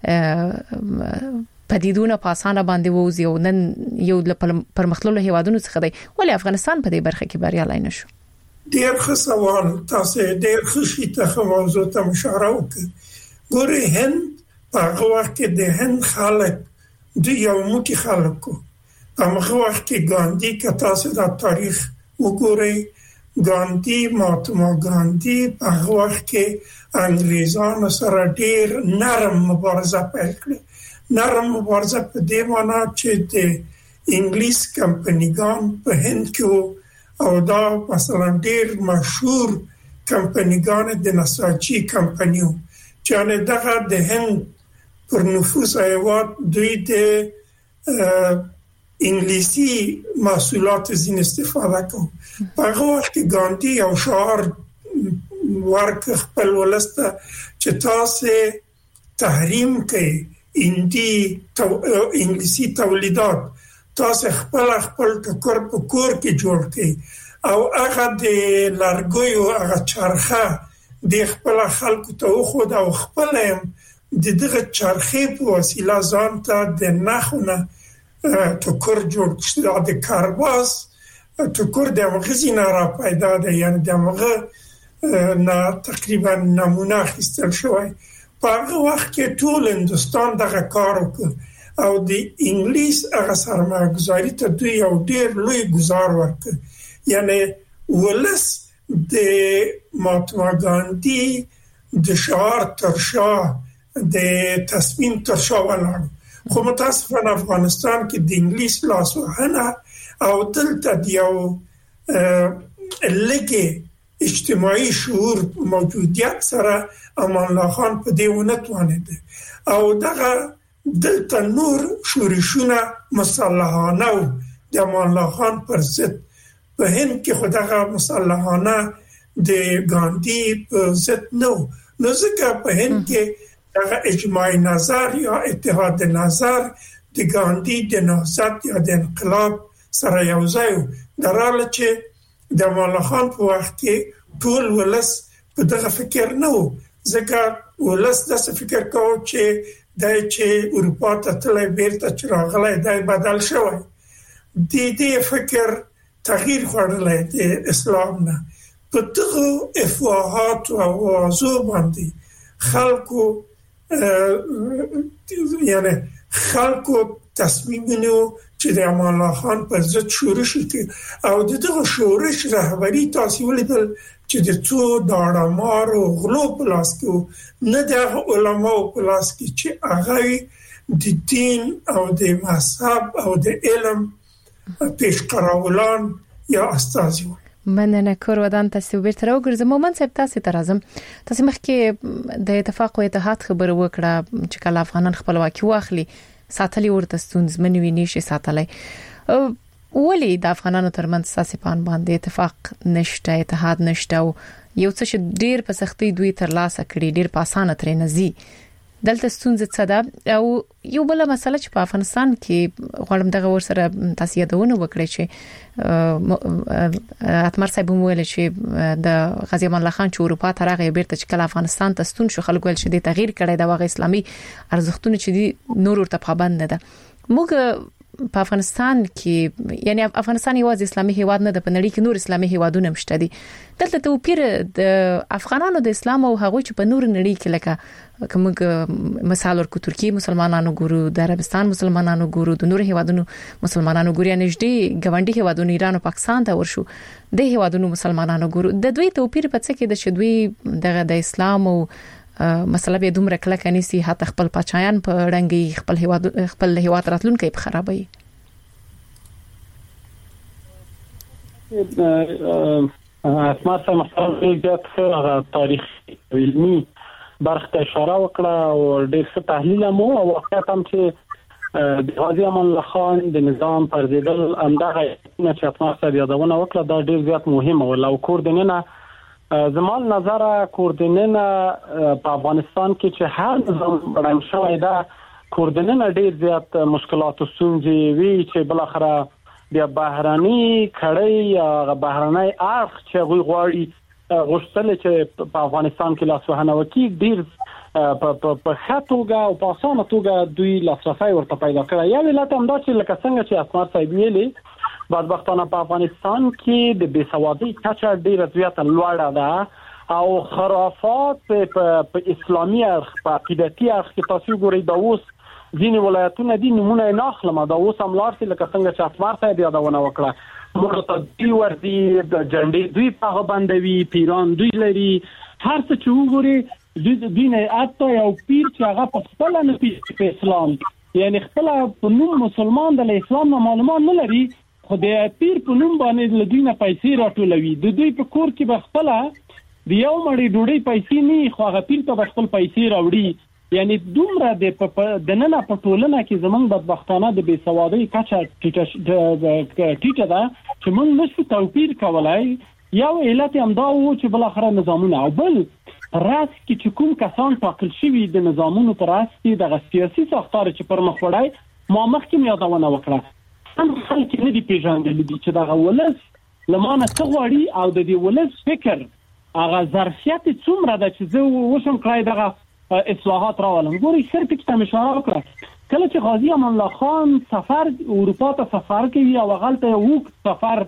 پدیدونه په اسانه باندې ووزي او نن یو پرمختللو هیوادونو څخه دی ولې افغانستان په دې برخه کې بریالي نشو ډیر ښه سوال تاسو ډیر خوشی ته موضوع ته اشاره وکړه ګورې هند په هغه وخت کې د هند خلک د یو موټی خلکو په هغه وخت کې ګاندی که تاسو د تاریخ وګورئ ګاندی مهاتما ګاندی په هغه وخت کې انګريزانو سره ډیر نرم مبارزه پیل کړه نرم مبارزه په دې معنی چې د انګلیس کمپنیګان په هند کې او دا مثلا ډیر مشهور کمپنیګان د نساجي کمپنیو چې دغه د هند پر نفوس ایوات دوی د انګلیسي محصولات زین استفاده کوي. په هغه وخت کې ګاندي او شعار ورک خپل ولسته چې تاسو تحریم کوي هندي تو انګلیسي تولیدات، تاسو خپل خپل ټکر په کور کې جوړ کړئ او هغه د لارګویو هغه چرخه د خپل خلکو ته خو د خپل د دغه چرخې په وسیله ځان ته د نخونه ټکر جوړ کړي. د کارباس ټکر د مغزینا را پیدا ده، یعنی د مغه نه تقریبا نمونه اخیستل شوی. په هغه وخت کې ټول هندستان دغه کار وکړ او د انګلیس هغه سرمایه‌ګذاري ته دوی یو ډیر لوی گزار ورکړ. یعنی ولس د مهاتما ګاندي د شعار ترشا د تصمیم ترشا ولاړ. خو متاسفانه افغانستان کې د انګلیس لاسوهنه او دلته د یو لګي اجتماعي شعور موجودیت سره امان الله خان په دې ونتوانید او دغه دلته نور شورشونه مسلحانه او د امان الله خان پر ضد په هند کې خدغه مسلحانه د ګاندي په ضد نو نو ځکه په هند کې دغه اجماعي نظر یا اتحاد نظر د ګاندي د نهضت یا د انقلاب سره یو ځای دراله چې د امان الله خان په وخت کې ټول ولس په دغه فکر نه و، ځکه ولس داسې فکر کاوه چې دای چې اروپا ته تللی بیرته چې راغلی دای بدل شوی. د دې فکر تغییر خوړلی د اسلام نه. په دغه افواهات او اوازو باندې خلکو یعنی خلکو تصمیم نیو چې د امان الله خان پر ضد شورش وکړي او دغه شورش رهبری تاسو ولیدل چې د څو داړمار او غلو په لاس کې نه د علماء په لاس کې چې هغه د دین او د مذهب او د علم پیشقراولان یا استازي و. مننه کور ودان تاسو بیرته راوګرځم. مومن صاحب تاسو ته راځم. تاسو مخکې د اتفاق او اتحاد خبر وکړه چې کله افغانان خپلواکي واخلي ساتلی ورته ستونزمن وي نشي ساتلی. ولی د افغانانو ترمنځ ساسي پان باندې اتفاق نشته، اتحاد نشته او یو څه چې ډیر په سختي دوی تر لاسه کړی، ډیر په اسانه ترې نزي. دلته ستونزه څه ده او یو بل مسله چې په افغانستان کې غواړم دغه ورسره تاسو یادونه وکړئ چې اتمر صاحب وویل چې د غازی امان الله خان چې اروپا ته راغی بیرته چې کله افغانستان ته ستون شو خلک ول چې د تغییر کړي د واغ اسلامي ارزښتونه چې دي نور ورته پابند نه ده. موږ په افغانستان کې یعنی افغانستان یوازې اسلامي هیواد نه ده، په نړۍ کې نور اسلامي هیوادونه مشته دي. دلته توپیر د افغانانو د اسلام او هغه چې په نور نړۍ کې لکه کومه مثال ورکو ترکیه مسلمانانو ګورو، د عربستان مسلمانانو ګورو، د نور هیوادونو مسلمانانو ګورو، نږدې ګوندي هیوادونو ایران او پاکستان ته ورشو د هیوادونو مسلمانانو ګورو. د دوی توپیر په څه کې د شدوی دغه د اسلام او مسله به دومره کله کني سي حتی خپل پچایان په رنګي خپل هیواد خپل هیواد راتلونکي په خرابوي. اسماء سره مخالفه زیات تاریخ علمي برخه اشاره وکړه او ډېر څه تحلیل مو او واقعیت هم چې د غازی امان الله خان د نظام پر ضد همدغه چې اسماء سره یادونه وکړه دا ډېر زیات مهمه او لو کوردیننه زمال نظر کوردیننه په افغانستان کې چې هر نظام رنګ شوی دا کوردیننه ډېر زیات مشکلات او ستونزې وی چې بل اخره بیا بهراني کړي یا بهراني اخ چې غوي غواړي غوښتل چې په افغانستان کې لاسوهنه وکړي ډېر په په خاطوګه او په اسانه توګه دوی لاسرسي ورته پیدا کړی. یا ولته هم دا چې لکه څنګه چې اسمار صاحب ویلي بدبختانه په افغانستان کې د بېسوادۍ کچه ډېره زیاته لوړه ده او خرافات په اسلامي اړخ په عقیدتي اړخ کې تاسو ګورئ دا اوس ځینې ولایتونه دي نمونه نه اخلم دا اوس هم لار سي لکه څنګه چې اسمار صاحب یادونه وکړه موږ ته دی ورتي د جنډې دوی په باندې پیران دوی لري هر څه چې وګوري د دین اته یو پیر چې هغه په خپل نه په اسلام یعنی خپل په نوم مسلمان د اسلام معلومات نه لري خو د پیر په نوم باندې د دینه پیسې راټولوي. د دوی په کور کې به خپل د یو مړی ډوډۍ پیسې نه خو هغه پیر ته خپل پیسې راوړي. یعنی دومره د د نن په ټولنه کې زمونږ بدبختانه د بې سوادۍ کچه ټیټه ده چې موږ نشو توپیر کولای. یو علت هم دا و چې بل اخر نظامونه او بل راس کې چې کوم کسان ټاکل شوي د نظامونو پر اساس کې د سیاسي ساختار چې پر مخ وړای ما مخکې یادونه وکړه هم خلک نه دي پیژندل دي چې دا ولس لمانه څه غواړي او د دې ولس فکر هغه ظرفیت څومره ده چې زه وشم کړای دغه اصلاحات راولم. ګوري صرف کې اشاره وکړه کله چې غازی امان الله خان سفر اروپا ته سفر کوي او غلطه یو سفر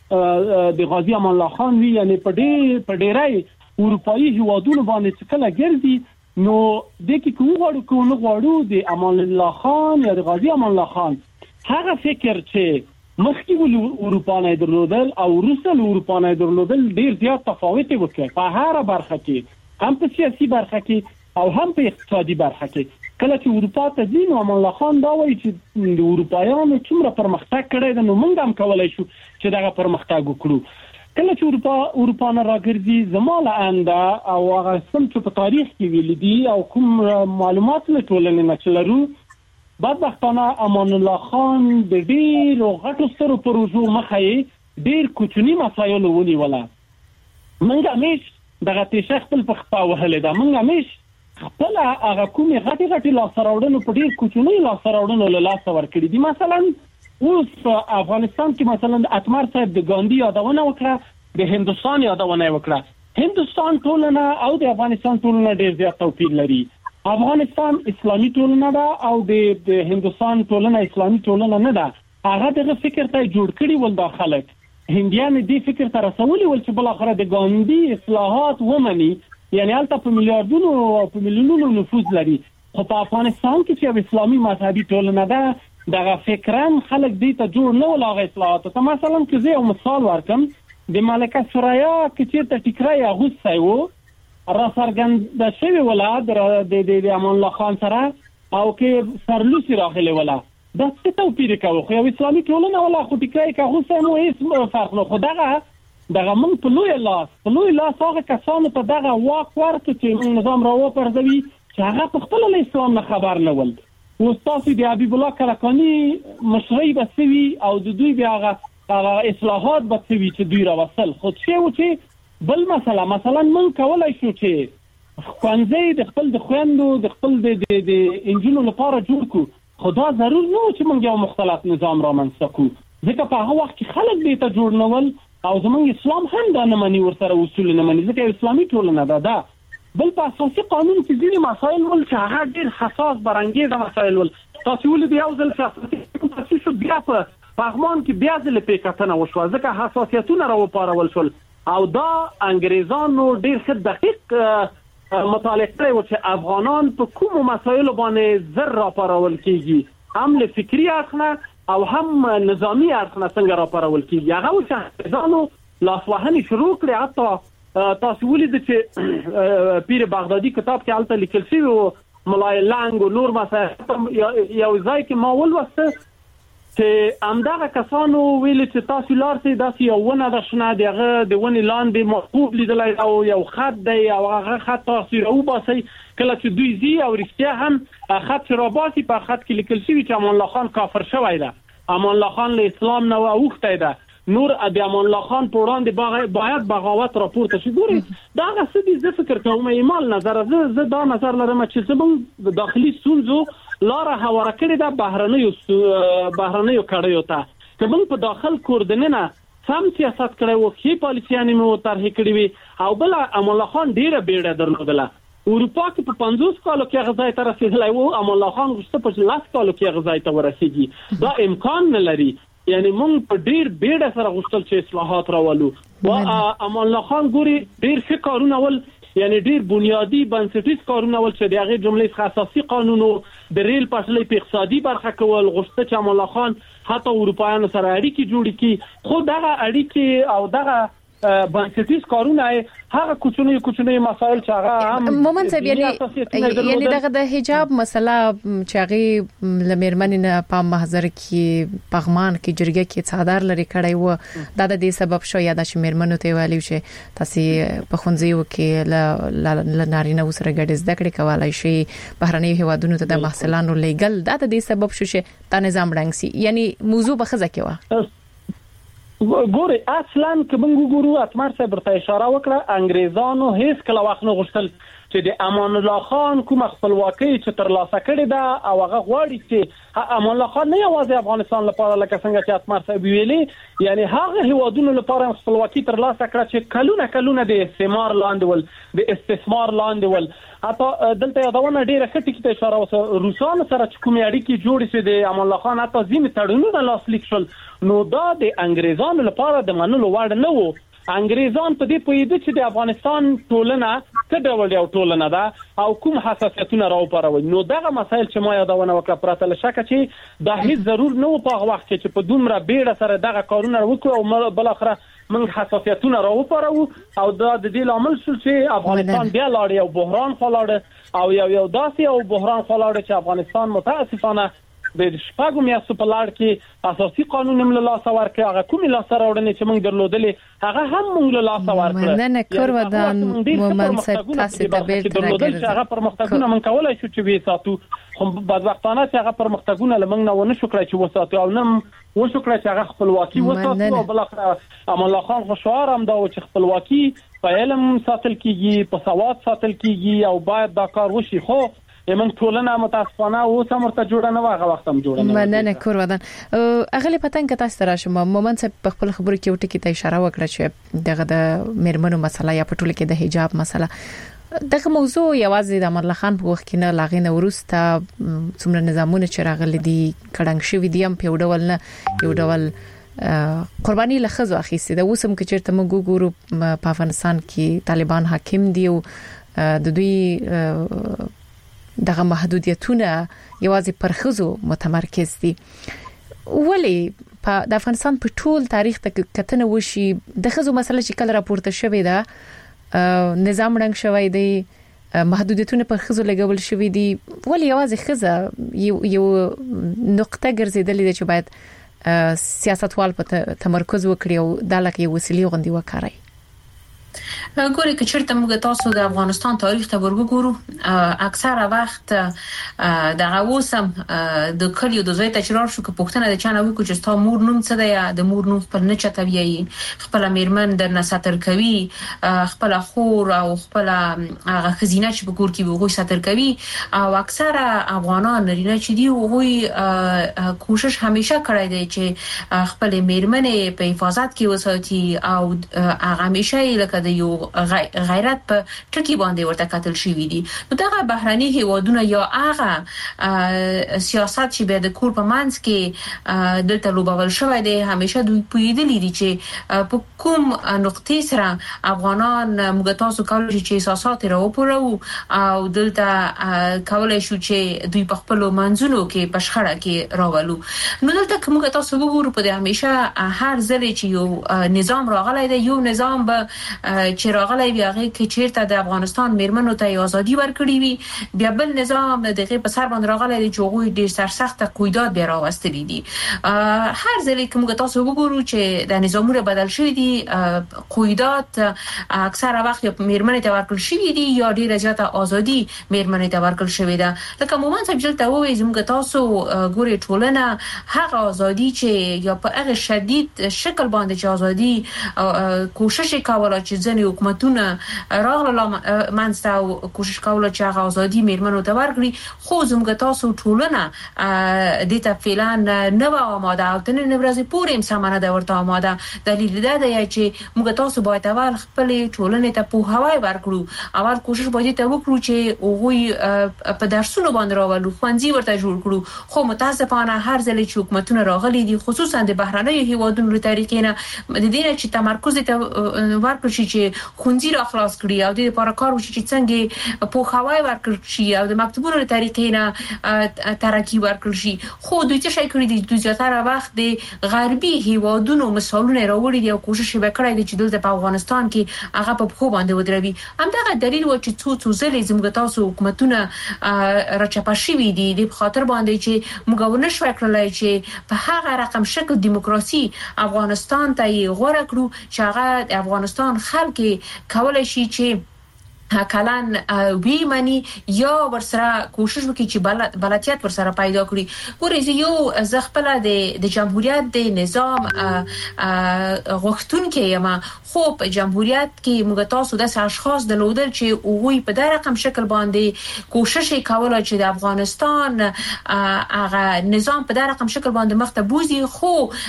د غازی امان الله خان وی یعنی په ډېر په ډېرای اروپایي هیوادونو باندې چې کله ګرځي نو د کې کوم غواړو کوم غواړو د امان الله خان یا د غازی امان الله خان هغه فکر چې مخکې ول اروپا نه درلودل او روسل اروپا نه درلودل ډېر زیات تفاوت وکړ په هر برخه کې هم په سیاسي برخه کې او هم په اقتصادي برخه کې. کله چې اروپا ته ځي نو امان الله خان دا وایي چې د اروپایانو څومره پرمختګ کړی دی نو موږ هم کولای شو چې دغه پرمختګ وکړو. کله چې اروپا اروپا نه راګرځي زماله انده او هغه سم چې په تاریخ کې ویل دي او کوم معلومات له ټولنې نه چلرو بدبختانه امان الله خان د ډېر غټو سترو پروژو مخې ډېر کوچني مسایل ونیوله. موږ همیش دغه تیشه خپل په خپا وهلې ده. موږ همیش خپل هغه کومې غټي غټي لاسراوړنو په ډېر کوچنی لاسراوړنو له لاس ورکړي دي. مثلا اوس په افغانستان کې مثلا اتمر صاحب د ګاندی یادونه وکړه د هندستان یادونه وکړه. هندستان ټولنه او د افغانستان ټولنه ډېر زیات توپیر لري. افغانستان اسلامي ټولنه ده او د هندستان ټولنه اسلامي ټولنه نه ده. هغه دغه فکر ته جوړ کړی ول د خلک هندیان دې فکر ته رسولي ول چې بل اخر د ګاندی اصلاحات ومني یعنی البته په میلیارډونو او په میلیونونو نفوذ لري. خو په افغانستان کې چې اسلامي مذهبي ټولنه ده دغه فکران خلک دې ته جوړ نه ولاغه اصلاحات. ته مثلا کې زه یو مثال ورکم د ملکه سوریا کې چې ته ټیکرای اغوسته وو را سرګند شوی ولاد د د امان الله خان سره او کې سرلوسی راغلی ولا دا څه توپیر کوي خو اسلامي ټولنه ولا خو ټیکرای اغوسته نو هیڅ فرق نه. خو دغه دغه من په لوی لاس په لوی لاس هغه کسانو ته دغه واک ورته چې نظام راو پرځوي چې هغه په خپل له اسلام نه خبر نه ول. او تاسو د حبیب الله کلکانی مشرعي بسوي او د دوی بیا هغه اصلاحات بسوي چې دوی راوصل. خو چې و چې بل مسله مثلا من کولای شو چې خوانځي د خپل د خويندو د خپل د د انجینو لپاره جوړ کو. خدا ضرور نه چې موږ یو مختلف نظام رامنځته کو ځکه په هغه وخت کې خلک دې ته جوړ نه ول او زمونږ اسلام هم دا نه مني ورسره اصول نه مني ځکه اسلامي ټولنه ده. دا بل په اساسي قانون کې ځینې مسایل ول چې هغه ډېر حساس برانګیزه مسایل ول. تاسو ولې د یو ځل تاسو بیا په پغمان کې بیا ځل پیکاتنه وشو ځکه حساسیتونه راوپارول شول او دا انګريزانو ډېر ښه دقیق مطالعه کړی و چې افغانان په کومو مسایلو باندې زر راپارول کیږي هم له فکری اخنه او هم نظامی اړخونه څنګه راپارول کیږي. هغه چې ځانو لاسوهنه شروع کړې حتی تاسو ولید چې پیر بغدادي کتاب کې حالت لیکل شوی او ملای لنګ او نور مسایل یو ځای کې ما ولوسته چې امداغه کسانو ویل چې تاسو لارته داسې یو ونه د شنه دغه د ونی لاندې محبوب لیدلای او یو خط دی او هغه خط تاسو او باسي کله چې دوی زی او رښتیا هم خط راباسي په خط کې لیکل شوی چې امان الله خان کافر شوی دی. امان الله خان له اسلام نه اوخته ده. نور ابي امان الله خان په وړاندې باید بغاوت راپورته شي. ګوري دا غسه دي زه فکر کوم ایمال نظر زه دا نظر لرم چې زمون د داخلي سونزو لاره هواره کړی ده بهرنیو بهرنیو کړیو ته چې موږ په داخل کوردننه سم سیاست کړی وو چې پالیسیانې مو طرح کړی وي او بل امان الله خان ډیره بیړه درلودله. اروپا کې په پنځوس کالو کې غځای ته رسیدلی وو امان الله خان غوښته په لاس کالو کې غځای ته ورسیږي. دا امکان نه لري. یعنی موږ په ډیر بیړه سره غوښتل چې اصلاحات راولو او امان الله خان ګوري ډیر څه کارونه ول یعنی ډیر بنیادی بنسټیز کارونه ول چې دغه جملې خاصاسي قانونو د ریل پټلۍ په اقتصادي برخه کول غوښته چې امان الله خان حتی اروپایانو سره اړیکې جوړې کړي. خو دغه اړیکې او دغه بنسټیز کارونه هغه کوچنی کوچنی مسایل چې هغه هم مومن صاحب یعنی یعنی دغه د حجاب مسله چې هغه لمرمنه په محضر کې پغمان کې جرګه کې څادر لري کړی و دا د دې سبب شو یا د شمرمنو ته ویلو چې تاسو په خونځیو کې ل نارینه وسره ګډ زده کړې کولای شي بهرنی هوادونو ته د محصلانو لیګل دا د دې سبب شو چې دا نظام رنګ سي یعنی موضوع به خزه کې و ګوري اصلا کوم ګورو اتمر صاحب ته اشاره وکړه انګريزانو هیڅ کله وخت نه غوښتل چې د امان الله خان کوم خپلواکي چې ترلاسه کړې ده او هغه غواړي چې امان الله خان نه یوازې افغانستان لپاره لکه څنګه چې اتمر صاحب ویلي یعنی هغه هیوادونو لپاره خپلواکي ترلاسه کړه چې کلونه کلونه د استعمار لاندې ول د استثمار لاندې ول حتی دلته یادونه ډیره ښه ټکی ته اشاره وکړه روسانو سره چې کومې اړیکې جوړې شوې د امان الله خان حتی ځینې تړونونه لاسلیک شول نو دا د انګريزانو لپاره د منلو وړ نه وو انګريزان په دې پوهیدل چې د افغانستان ټولنه څه ډول یو ټولنه ده او کوم حساسیتونه راوپاروي نو دغه مسایل چې ما یادونه وکړه پرته له شک چې د هیڅ ضرور نه و په وخت چې په دومره بیړه سره دغه کارونه وکړو او بل اخره من حساسیتونه راوپارو او دا د دې لامل شو چې افغانستان بیا لاړ یو بحران خلاړ او یو یو داسې او بحران خلاړ چې افغانستان متاسفانه د شپږو میاشتو په لړ کې اساسي قانون هم له لاسه ورکړ هغه کومې لاسه راوړنې چې موږ درلودلې هغه هم موږ له لاسه ورکړ نه نه کور ودان مومن صاحب تاسو ته بیرته راګرځي هغه پرمختګونه موږ کولای شو چې وې ساتو خو بدبختانه چې هغه پرمختګونه لمنګ نه ونه شو کړی چې وساتو او نن وشو کړی چې هغه خپلواکي وساتو او بل اخر امان الله خان خو شعار هم دا و چې خپلواکي په علم ساتل کیږي په سواد ساتل کیږي او باید دا کار وشي خو یمن ټولنه متاسفانه او سمرته جوړه نه واغه وخت هم جوړه نه مننه کور ودان اغلی پتن که تاسو را شم مومن صاحب په خپل خبرو کې وټی کې ته اشاره وکړه چې دغه د میرمنو مسله یا په ټوله کې د حجاب مسله دغه موضوع یوازې د امر الله خان په وخت کې نه لاغینه ورسته څومره نظامونه چې راغلي دي کډنګ شوی دي هم په ډول نه یو ډول قرباني لخذ اخیسته د وسم کې چیرته موږ ګورو په افغانستان کې طالبان حاکم دي او د دوی دغه محدودیتونه یوازې پر خزو متمرکز دي ولی په د افغانستان په ټول تاریخ ته کتنه وشي د خزو مسله چې کله راپورته شوې ده نظام رنګ شوی دی محدودیتونه پر خزو لګول شوی دي ولی یوازې خزه یو یو نقطه ګرځیدلې ده چې باید سیاستوال په تمرکز وکړي او د لکه یو وسیله غوندي وکړي ګوري که چیرته موږ تاسو د افغانستان تاریخ ته ورګورو اکثره وخت د غوسم د کلیو د زوی تجربه شو که پښتنه د چانه وکړو چې تاسو مور نوم څه دی د مور نوم خپل نه چتوي خپل میرمن در نساتر کوي خپل خور او خپل هغه خزینه چې په کور کې وګوري ساتر کوي او اکثره افغانان لري چې دی وګوي کوشش همیشه کړی دی چې خپل میرمن په حفاظت کې وساتي او هغه همیشه لکه د یو غیرت په ټکی باندې ورته کتل شوی دي نو دغه بهراني هیوادونه یا هغه سیاست چې به د کور په منځ کې دلته لوبول شوی دی همیشه دوی پویدلی دي چې په کوم نقطې سره افغانان موږ تاسو کولای شي چې احساسات راوپورو او دلته کولای شو چې دوی په خپل منځونو کې پښخړه کې راولو نو دلته کوم تاسو وګورئ په همیشه هر ځل چې یو نظام راغلی دی یو نظام به چې راغلی بیا هغه کې چیرته د افغانستان میرمنو ته ازادي ورکړي وي بیا بل نظام دغه په سر باندې راغلی دی چې هغه ډیر سرسخت قیودات بیا راوستلي دي هر ځل چې موږ تاسو وګورو چې د نظامونه بدل شوی دي قیودات اکثره وخت میرمنو ته ورکړل شوی دي یا ډیر زیاته ازادي میرمنو ته ورکړل شوی ده لکه مومن صاحب جلته وایي موږ تاسو ګوري ټولنه هغه ازادي چې یا په هغه شدید شکل باندې چې ازادي کوشش کوله چې ځنې حکومتونه راغله منځته او کوشش کوله چې هغه ازادي میرمنو ته ورکړي خو زموږ تاسو ټولنه د ته فعلا نه و آماده او تنه نورازي پورې هم سمانه د ورته آماده دلیل دا دی چې موږ تاسو باید اول خپل ټولنه ته په هواي ورکړو اول کوشش باید ته وکړو چې هغه په درسونو باندې راولو خوندې ورته جوړ کړو خو متاسفانه هر ځل چې حکومتونه راغلي دي خصوصا د بهراني هیوادونو طریقې نه د دې چې تمرکز ته ورکړي وشي چې خونځي را خلاص کړي او د لپاره کار وشي چې څنګه په خوای ورکړي شي او د مکتوبونو طریقې نه ترقی ورکړي شي. خو دوی څه شي کړی دي؟ دوی زیاتره وخت د غربي هیوادونو مثالونه راوړي دي او کوشش وکړي دي چې دلته په افغانستان کې هغه په خو باندې ودروي. همدغه دلیل و چې څو څو ځلې زموږ تاسو حکومتونه راچپا شوي دي د خاطر باندې چې موږ ونشو کړلای چې په هغه رقم شکل دیموکراسي افغانستان ته یې غوړه کړو چې هغه د افغانستان خلک کولای شي چې کلان وی مانی یا ورسره کوشش وکړي چې بلاتیت ورسره پیدا کړي. ګورې یو زغپل د د جمهوریت د نظام غوښتون کې یم خو په جمهوریت کې موږ تاسو د اشخاص د لودل چې وګوي په دغه رقم شکل باندې کوشش کوله چې د افغانستان هغه نظام په دغه رقم شکل باندې مخته بوزي. خو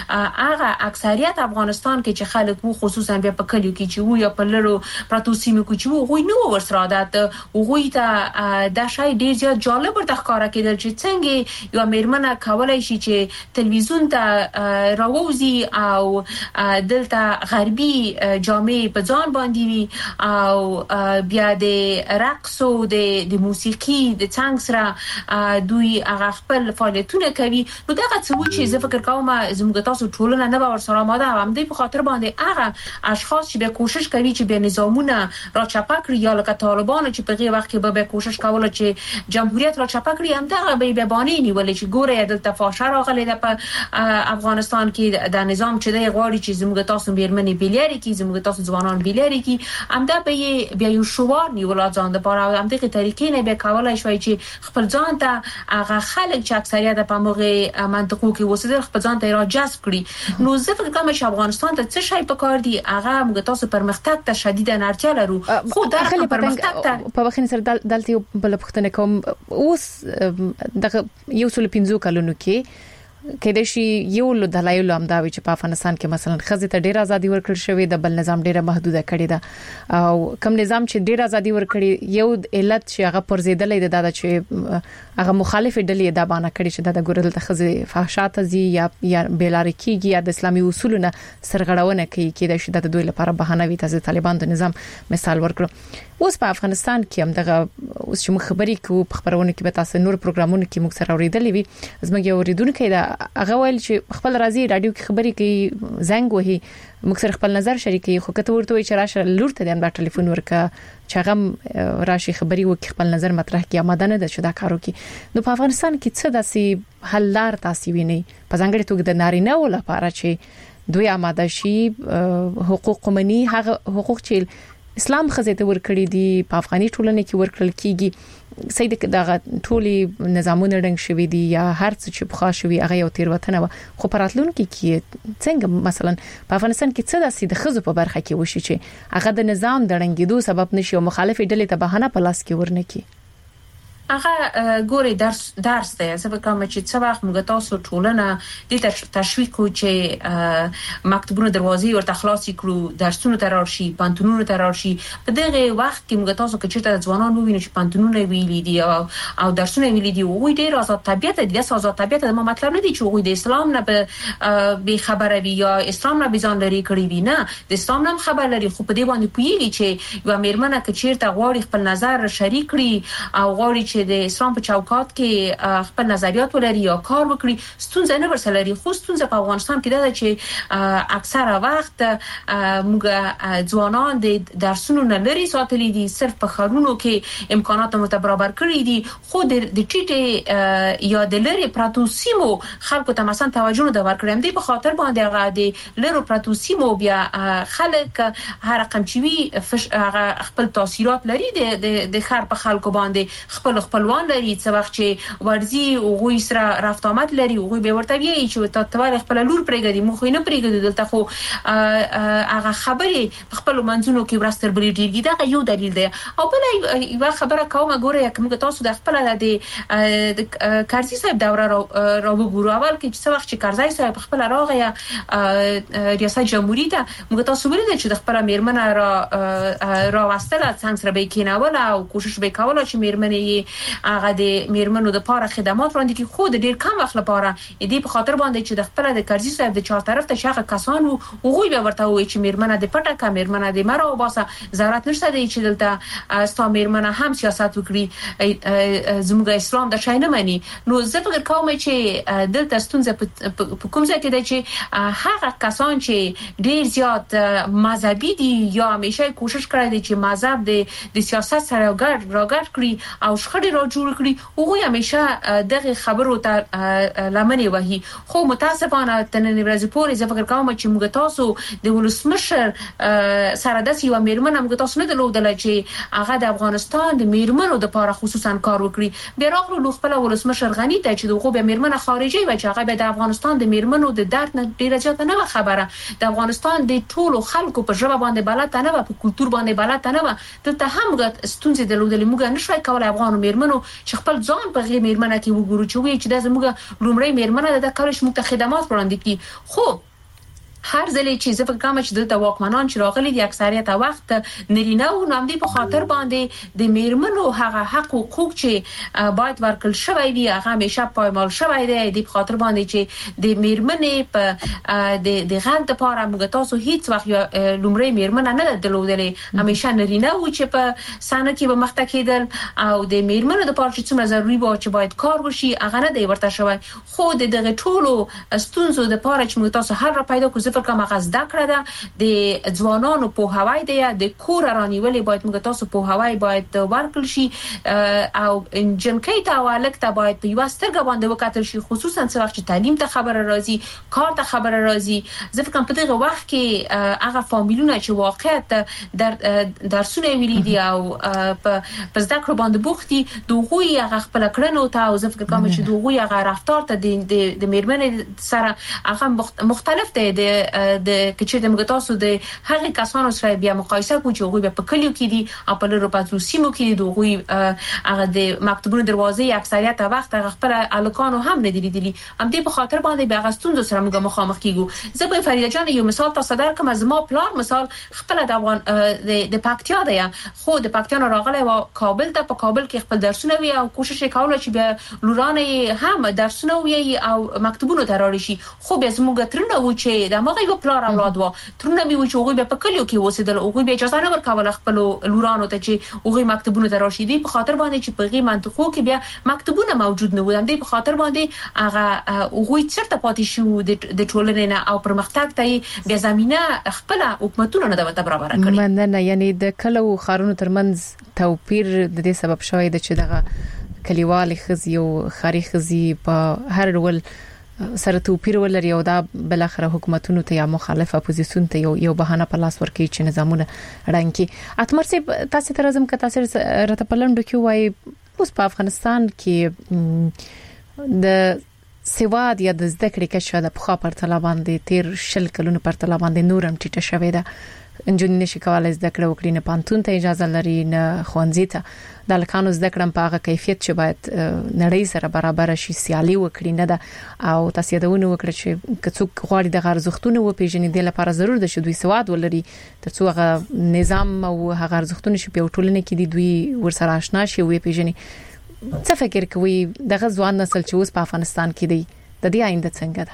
هغه اکثریت افغانستان کې چې خلک وو خصوصا بیا په کلیو کې چې وو یا په لرو پراتو سیمو کې چې وو نو ورسره عادت وګوي ته د شای ډیر زیات جالب ورته ښکارا کېدل چې څنګه یو میرمنه کولای شي چې تلویزیون ته راووزي او دلته غربي جامې په ځان باندې وي او بیا د رقص او د موسیقي د څنګه سره دوی هغه خپل فعالیتونه کوي. نو دا څه و چې زه فکر کوم زموږ تاسو ټولنه نه باور سره ماده هم د په خاطر باندې هغه اشخاص چې به کوشش کوي چې به نظامونه را چپا کړی یا لکه طالبان چې په غي وخت کې به کوشش کوله چې جمهوریت را چپا کړی هم دا به به بانی نیولې چې ګوره د تفاشه راغلي د افغانستان کې د نظام چې د غواړي چې زموږ تاسو بیرمنې بیلاری کې زموږ تاسو ځوانان بیلاری کې هم دا به بیا یو شوار نیول ځان د پاره هم دغه طریقې نه به کولای شوی چې خپل ځان ته هغه خلک چې اکثریت په موغه منطقو کې وسیدل خپل ځان ته را جذب کړي. نو زه فکر کوم چې افغانستان ته څه شي پکار دی هغه موږ تاسو پرمختګ ته شدیدا اړتیا لرو. خو دا په وخت سره دلته بل پختنه کوم اوس دغه یو څل پنځو کلونو کې کله شي یو له دلایل هم دا وی چې په افغانستان کې مثلا خزه ته ډیر ازادي ورکړل شوې د بل نظام ډیره محدوده کړې ده او کوم نظام چې ډیر ازادي ورکړي یو علت چې هغه پرزیدلې ده چې هغه مخالف ډلې دا باندې کړی چې د ګورل ته خزه فحشات زی یا یا بیلاری کیږي یا د اسلامي اصولونه سرغړونه کوي کې د شدت دوی لپاره بهانه وي تاسو طالبان د نظام مثال ورکړو. اوس په افغانستان کې هم دغه اوس چې مخ خبري کوو په خبرونه کې به تاسو نور پروګرامونه کې موږ سره اوریدلې وي زموږ یو اوریدونکو دا هغه ویل چې خپل راځي رادیو کې خبري کوي زنګ وهي موږ سره خپل نظر شریکي خو کته ورته وي چې راشه لور ته د ټلیفون ورکا چې هغه راشي خبري وکړي خپل نظر مطرح کړي آماده نه ده چې دا کارو کې. نو په افغانستان کې څه داسې حل لار تاسو ویني په ځانګړي توګه د نارینه ول لپاره چې دوی آماده شي حقوق قومي هغه حقوق چې اسلام خزته ورکړي دي په افغاني ټولنه کې ورکړل کیږي سید دغه ټولي نظامونه رنګ شوي دي یا هر څه چې بخښ شوي هغه یو تیر وطن و خو پراتلونکو کې څنګه مثلا په افغانستان کې څه داسې د خزو په برخه کې وشي چې هغه د نظام د رنګیدو سبب نشي او مخالف ډلې ته بهانه په لاس کې ورنکي. هغه ګوري درس درس دی زه کوم چې څه وخت موږ تاسو ټولنه د تشویق کو چې مکتبونو دروازې ورته خلاص کړو درسونو ته راشي پانتونونو ته راشي په دغه وخت کې موږ تاسو کې چې ځوانان وویني چې پانتونونه ویلي دي او او درسونه ویلي دي وې ډیر آزاد طبيعت دي آزاد طبيعت د مطلب نه دي چې وې د اسلام نه به خبره وي یا اسلام نه بيزان لري کړی وي نه د اسلام نه خبر لري خو په دې باندې پویږي چې یو میرمنه کې چیرته غواړي خپل نظر شریک کړي او غواړي چې د اسلام په چوکاټ کې خپل نظریات ولري یا کار وکړي ستونزه نه ورسلري خو ستونزه په افغانستان کې ده چې اکثره وخت موږ ځوانان د درسونو نه لري ساتلي دي صرف په خارونو کې امکانات متبرابر کړی دي خو د ټیټه یا د لري پراتو سیمو خلکو ته مثلا توجه نه ورکړم دي په خاطر باندې هغه د لرو پراتو سیمو بیا خلک هر رقم چې وي خپل تاثیرات لري د د خر په خلکو باندې خپل خپلوان لري څه وخت چې ورزي او غوي سره رفت آمد لري او غوي به ورته وی چې ته تور خپل لور پرېږدي مخ نه پرېږدي دلته خو هغه خبرې خپل منځونو کې ورستر بلې ډیرګي دا یو دلیل دی او بل یو خبره کوم ګوره کوم تاسو د خپل د کارزي صاحب دوره را وګورو اول کې څه وخت چې کارزي صاحب خپل راغی ریاست جمهوریت ته موږ تاسو ولید چې د خپل میرمنه را را واستله څنګه سره به کېناوله او کوشش به کوله چې میرمنه هغه د میرمنو د لپاره خدمات وړاندې کوي خو د ډیر کم وخت لپاره دې په خاطر باندې چې د خپل د کرزي صاحب د چا طرف ته شاخه کسانو هغه به ورته وایي چې میرمنه د پټه کا میرمنه د مرو باسه ضرورت نشته دی چې دلته استا میرمنه هم سیاست وکړي زموږ اسلام د شاینه مانی نو زه فکر کوم چې دلته ستونزه په کوم ځای کې دی چې هغه کسان چې ډیر زیات مذهبي دي یا همیشه کوشش کړی دي چې مذهب د د سیاست سره ګډ راګډ کړي او شخړې را جوړ کړي هغه همیشه دغه خبرو ته لمنې وهي خو متاسفانه تنن ورځ پورې زه فکر کوم چې موږ تاسو د ولسمشر سره د سیو میرمن موږ تاسو نه درلودل چې هغه د افغانستان د میرمنو د لپاره خصوصا کار وکړي بیرغه لو خپل ولسمشر غنی ته چې دغه به میرمن خارجي و چې هغه د افغانستان د میرمنو د درد نه ډیره زیاته نه خبره د افغانستان د ټولو خلکو په ژبه باندې بلد نه و په کلچر باندې بلد نه و ته هم ستونزې درلودل موږ نشوي کولای افغان میرمنو چې خپل ځان په غیر میرمنه کې وګورو چې وی چې د زموږ لومړی میرمنه د کارش موږ ته خدمات وړاندې کړي خو هر ځلې چې زه فکر کوم چې دلته واکمنان چې راغلي دي اکثریت وخت نرینه او نامدي په خاطر باندې د میرمنو هغه حق او حقوق چې باید ورکړل شوی وي هغه همیشه پایمال شوی دی د خاطر باندې چې د میرمنې په د د غند لپاره موږ تاسو هیڅ وخت لومړی میرمنه نه درلودلې همیشه نرینه و چې په سانه کې به مخته کېدل او د میرمنو د پاره چې څومره ضروري و چې باید کار وشي هغه نه دی ورته شوی خو د دغه ټولو ستونزو د پاره چې موږ تاسو هر را پیدا کوو فکر کوم غز دکړه ده د ځوانانو په هوای دی د کور رانیولې باید موږ تاسو په هوای باید ورکل شي او جنکې ته والک ته باید په یوسترګ باندې وکړل شي خصوصا څو وخت تعلیم ته خبره راځي کار ته خبره راځي زه فکر کوم په دغه وخت کې هغه فامیلونه چې واقعیت در درسونه ویلي دي او په پس دکړه باندې بوختي دوغوي هغه خپل کړنو ته او زه فکر کوم چې دوغوي هغه رفتار ته د د میرمنې سره هغه مختلف دی د کچې د موږ تاسو د هغه کسانو سره بیا مقایسه کوو چې هغه په کلیو کې دي او په لرو پاتو سیمو کې دي هغه هغه د مکتبونو دروازې اکثریت وخت هغه خپل الکانو هم نه دي لیدلي هم دې په خاطر باندې بیا غستون سره موږ مخامخ کیږو زه به فریده جان یو مثال تاسو درکم از ما پلان مثال خپل د افغان د پکتیا دی خو د پکتیا نه راغلی و کابل ته په کابل کې خپل درسونه وی او کوشش وکاوه چې بیا لورانه هم درسونه وی او مکتبونو ته راړي شي خو به زموږ ترنه و چې د هغه یو پلان اولاد و ترونه می و چې هغه په کلیو کې اوسېدل هغه به اجازه نه ورکول خپل لورانو ته چې هغه مکتبونو ته راشي دي په خاطر باندې چې په غي منطقو کې بیا مکتبونه موجود نه و دي په خاطر باندې هغه هغه چرته پاتې شو د ټولنې نه او پرمختګ ته بیا زمينه خپل حکومتونه نه د برابر کړي مننه یعنی د کلو خارونو ترمنځ توپیر د دې سبب شوی د چې دغه کلیوالي خزي او خاري خزي په هر ډول سره توپیر ولري او دا بل اخر حکومتونو ته یا مخالف اپوزیسیون ته یو یو بهانه په لاس ورکړي چې نظامونه رانکي اتمر سي تاسو ته راځم که تاسو راته پلند کوي وای اوس په افغانستان کې د سواد یا د زده کړې کې شاده په خاطر طالبان دي تیر شل کلونو پر طالبان دي نورم ټیټه شوې ده انجونی نشي کولای زده کړه وکړي نه پانتون ته اجازه لري نه خوانځي ته د لکانو زده کړم په هغه کیفیت چې باید نړۍ سره برابر شي سیالي وکړي نه ده او تاسو یادونه وکړه چې کڅوک غواړي د ارزښتونو و پیژنې د لپاره ضرور ده چې دوی سواد ولري ترڅو هغه نظام او هغه ارزښتونه چې په ټولنه کې دي دوی ورسره آشنا شي او پیژنې څه فکر کوي د غزوان نسل چې اوس په افغانستان کې دی د دې آینده څنګه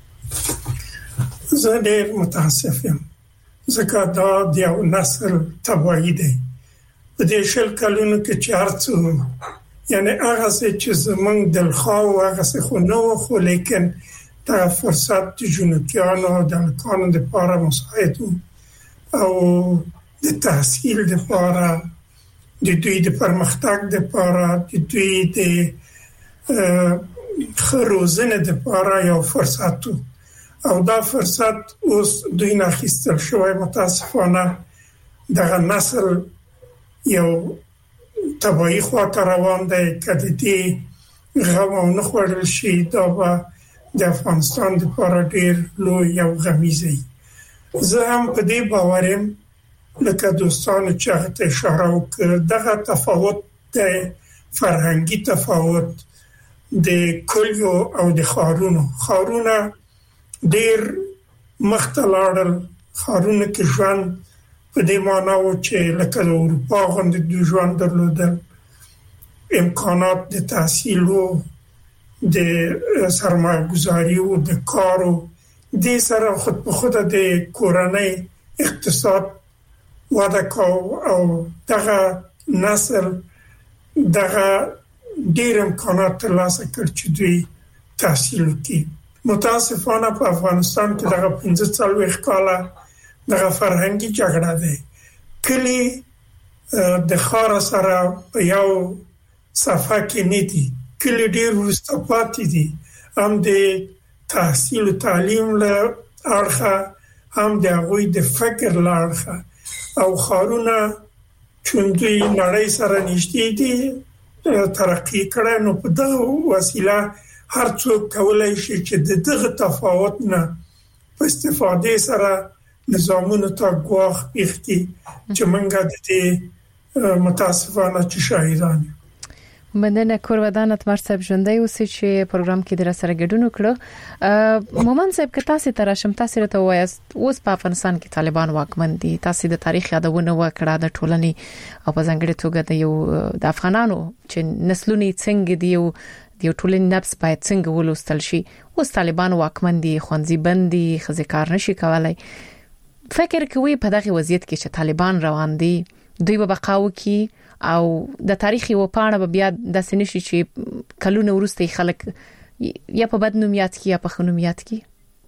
ده زه ډېر متاسف یم ځکه دا د یو نسل تباہی دی په دې شل کلونو کې چې هرڅو یعنی هغه چې زمونږ د خاو هغه څه خو نو خو لیکن دا فرصت د جنوبیانو د کانو د لپاره مساعد او د تحصیل د لپاره د دوی د پرمختګ د لپاره د دوی د خروزنه د لپاره یو فرصت او دا فرصت اوس دوی نه خستل شوی متاسفانه دغه نسل یو تبعی خواته روان دی کدی دی غم او نه خوړل شي دا به د افغانستان د لپاره ډیر لوی یو غمیزه زه هم په دې باور یم لکه دوستانو چې هغه اشاره وکړه دغه تفاوت د فرهنګي تفاوت د کلیو او د خارونو خارونه ډیر مختلف خارونه کې ژوند په دې معنی و چې لکه د اروپا غوندې د ژوند درلودل امکانات د تحصیل او د سرمایه گذاری او د کارو د سره خود په خود د کورنۍ اقتصاد وده کو او دغه نسل دغه ډیر امکانات ترلاسه کړ چې دوی تحصیل وکړي. متاسفانه په افغانستان کې دغه پنځه څلوېښت کاله دغه فرهنګي جګړه ده. کلی د خار سره په یو صفه کې نه دي، کلی ډیر وروسته پاتې دي، هم د تحصیل او تعلیم له اړخه هم د هغوی د فکر له اړخه او خارونه چون دوی نړۍ سره نږدې دي ترقی کړي، نو په دغه وسیله هر څوک کولای شي چې دغه تفاوت نه په استفاده سره نظامونو ته ګواښ پیښ کړي چې منګه د دې متاسفانه چې شاهدان یو. مننه کورودان اتمر صاحب ژوندۍ اوسئ چې پروګرام کې در سره ګډون وکړو. مومن صاحب که تاسو ته راشم، تاسو ته وایست اوس په افغانستان کې طالبان واکمن دي، تاسو د تاریخ یادونه وکړه د ټولنې او په ځانګړي توګه د یو د افغانانو چې نسلونه څنګه دی او د یو ټولنې نفس باید څنګه ولوستل شي. اوس طالبان واکمن دي، خوندزي بندي، خزي کار نشي کولای. فکر کوي په دغه وضعیت کې چې طالبان روان دي دوی به بقاو کی او د تاریخي و پاڼه به بیا د سنشي چې کلونه ورسته خلک یا په بدنومیات کې یا په خنومیات کې.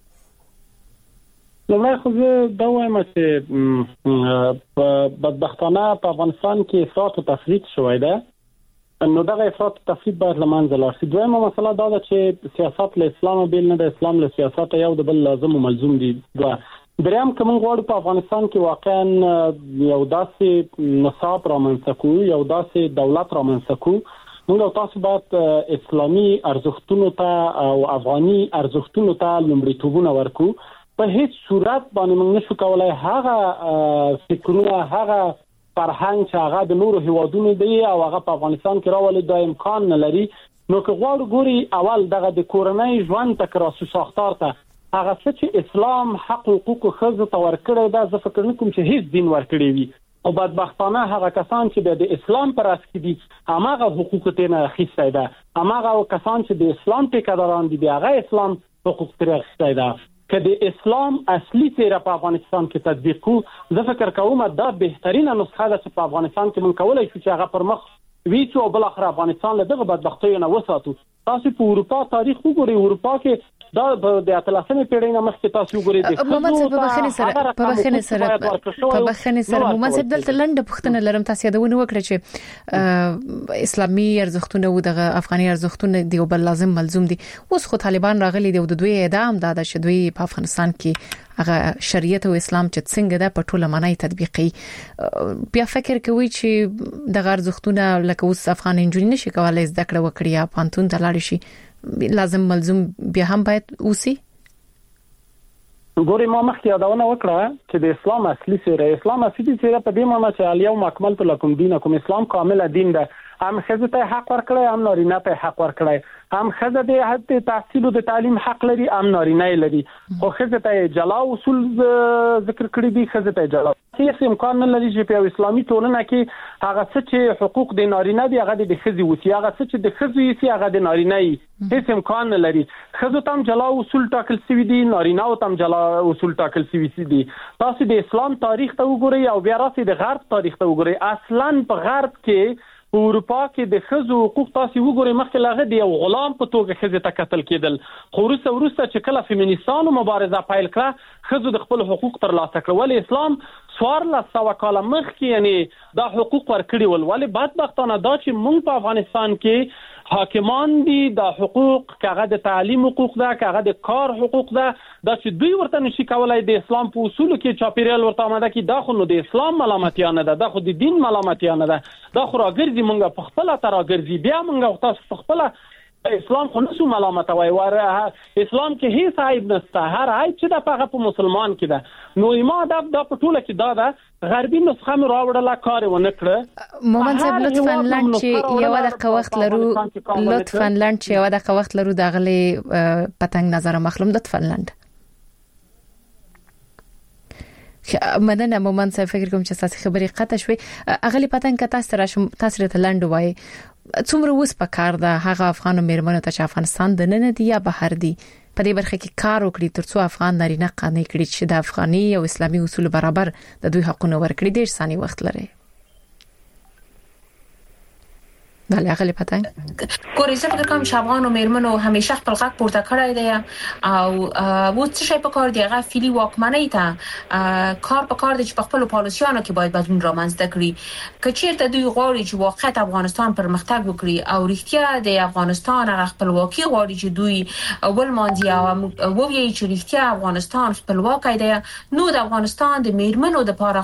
لمړی خو زه دا وایم چې په بدبختانه په افغانستان کې افراط او تفریط شوی دی، نو دغه افراط او تفریط باید لمنځه لاړ شي. دویمه مسله دا ده چې سیاست له اسلام بیل نه د اسلام له سیاست یو د بل لازم او ملزوم دي. دوه دریم کوم غواړو په افغانستان کې واقعا یو داسې نصاب رامنځته کوو، یو داسې دولت رامنځته کوو، موږ تاسو باید اسلامي ارزښتونو ته او افغاني ارزښتونو ته لومړیتوبونه ورکو. په هیڅ صورت باندې موږ نشو کولای هغه فکرونه، هغه فرهنګ چې هغه د نورو هیوادونو دی او هغه په افغانستان کې راولي دا امکان نه لري. نو که غواړو ګوري اول دغه د کورنۍ ژوند ته کراسو ساختار ته هغه چې اسلام حق حقوق خزو ته ورکړی دا زه فکر نه کوم چې هیڅ دین ورکړی وي، او بدبختانه هغه کسان چې د اسلام پر اس کې دي هغه حقوق ته نه اخیستی ده، هغه کسان چې د اسلام ټیکداران دي هغه اسلام حقوق ته اخیستی ده. که د اسلام اصلي څیره په افغانستان کې تطبیق کو، زه فکر کوم دا بهترینه نسخه ده چې په افغانستان کې مونږ کولای شو چې هغه پر مخ ویچو او بل اخر افغانستان له دغه بدبختیو نه وساتو. تاسو په اروپا تاریخ وګورئ، اروپا کې دا د اتلسمې پیړۍ نه مخکې تاسو وګورئ د محمد صاحب په بخښنې سره په بخښنې سره په بخښنې سره محمد صاحب دلته لنډه پوښتنه لرم. تاسو یادونه وکړه چې اسلامي ارزښتونه او د افغاني ارزښتونه دی او بل لازم ملزوم دي. اوس خو طالبان راغلي دي او د دوی اعدام دا د شدوی په افغانستان کې هغه شریعت او اسلام چې څنګه ده په ټوله معنی تطبیقي. بیا فکر کوي چې د ارزښتونه لکه اوس افغان انجونی نشي کولای زده کړه وکړي یا پانتون ته لاړ شي، لازم ملزوم بیا هم باید اوسي. ګوري ما مخکې یادونه وکړه چې د اسلام اصلي څیره، اسلام اصلي څیره په دې معنی چې الیوم اکملت لکم دینکم، اسلام کامل دین ده، هم ښځو ته حق ورکړی، هم نارینه ته حق ورکړی، هم ښځه د حد تحصیل او د تعلیم حق لري، هم نارینه لري. خو ښځه ته جلا اصول ذکر کړی دي، ښځه ته جلا هیڅ امکان نه لري چې په اسلامي ټولنه کې هغه څه چې حقوق د نارینه دي هغه د ښځې وسی، هغه څه چې د ښځې وسی هغه د نارینه وي، هیڅ امکان نه لري. ښځو ته جلا اصول ټاکل شوی دي، نارینه او تم جلا اصول ټاکل شوی دي. تاسو د اسلام تاریخ ته وګورئ او بیا راسي د غرب تاریخ ته وګورئ. اصلا په غرب کې په اروپا کې د ښځو حقوق تاسو وګورئ مخکې لاغه دی یو غلام په توګه ښځې ته قتل کېدل، خو وروسته وروسته چې کله فیمینیستانو مبارزه پیل کړه ښځو د خپل حقوق ترلاسه کړل، ولې اسلام څوارلس سوه کاله مخکې یعنې دا حقوق ورکړي ول. ولې بدبختانه دا چې موږ په افغانستان کې حاکمان دي دا حقوق کاغه د تعلیم حقوق ده، کاغه د کار حقوق ده، دا چې دوی ورته نشي کولای د اسلام په اصولو کې چاپیریال ورته آماده کی، دا خو نو د اسلام ملامتیا نه ده، دا خو د دین ملامتیا نه ده، دا خو راګرځي مونږه په خپل تر راګرځي بیا مونږه تاسو په خپل اسلام خو نسو ملامت وای ور اسلام کې هیڅ عیب نشته، هر عیب چې د هغه په مسلمان کې ده. نو ما دا د پټوله کې دا ده غربي نسخه مې راوړله کار ونه کړه. مومن صاحب لطفاً لاند چې یو دغه وخت لرو لطفاً لاند چې یو دغه وخت لرو دغلی پتنګ نظر مخلوم لطفاً لاند مننه. مومن صاحب فکر کوم چې تاسو خبرې قطع شوي اغلی پتنګ تاسو را تاسو ته لاند وای څومره وس په کار ده هغه افغان مېرمنو ته چې افغانستان د نن دی یا بهر دی په دې برخه کې کار وکړي ترڅو افغان نارینه قانوني کړي چې د افغاني او اسلامي اصول برابر د دوی حقونه ورکړي ډیر ثاني وخت لري. بله هغه لپاره کورې زه فکر کوم چې افغان مېرمنو همیشه خپل حق پورته کړی دی او و څه شي په کار دی هغه فعلی واکمنۍ ته کار په کار دی چې په خپل پالیسیانو کې باید بدلون رامنځته کړي. کچیرته دوی غواړي چې واقعیت افغانستان پرمختګ وکړي او رښتیا د افغانستان هغه خپلواکي غواړي چې دوی اول مانځي او وایي چې رښتیا افغانستان خپلواک دی نو د افغانستان د مېرمنو لپاره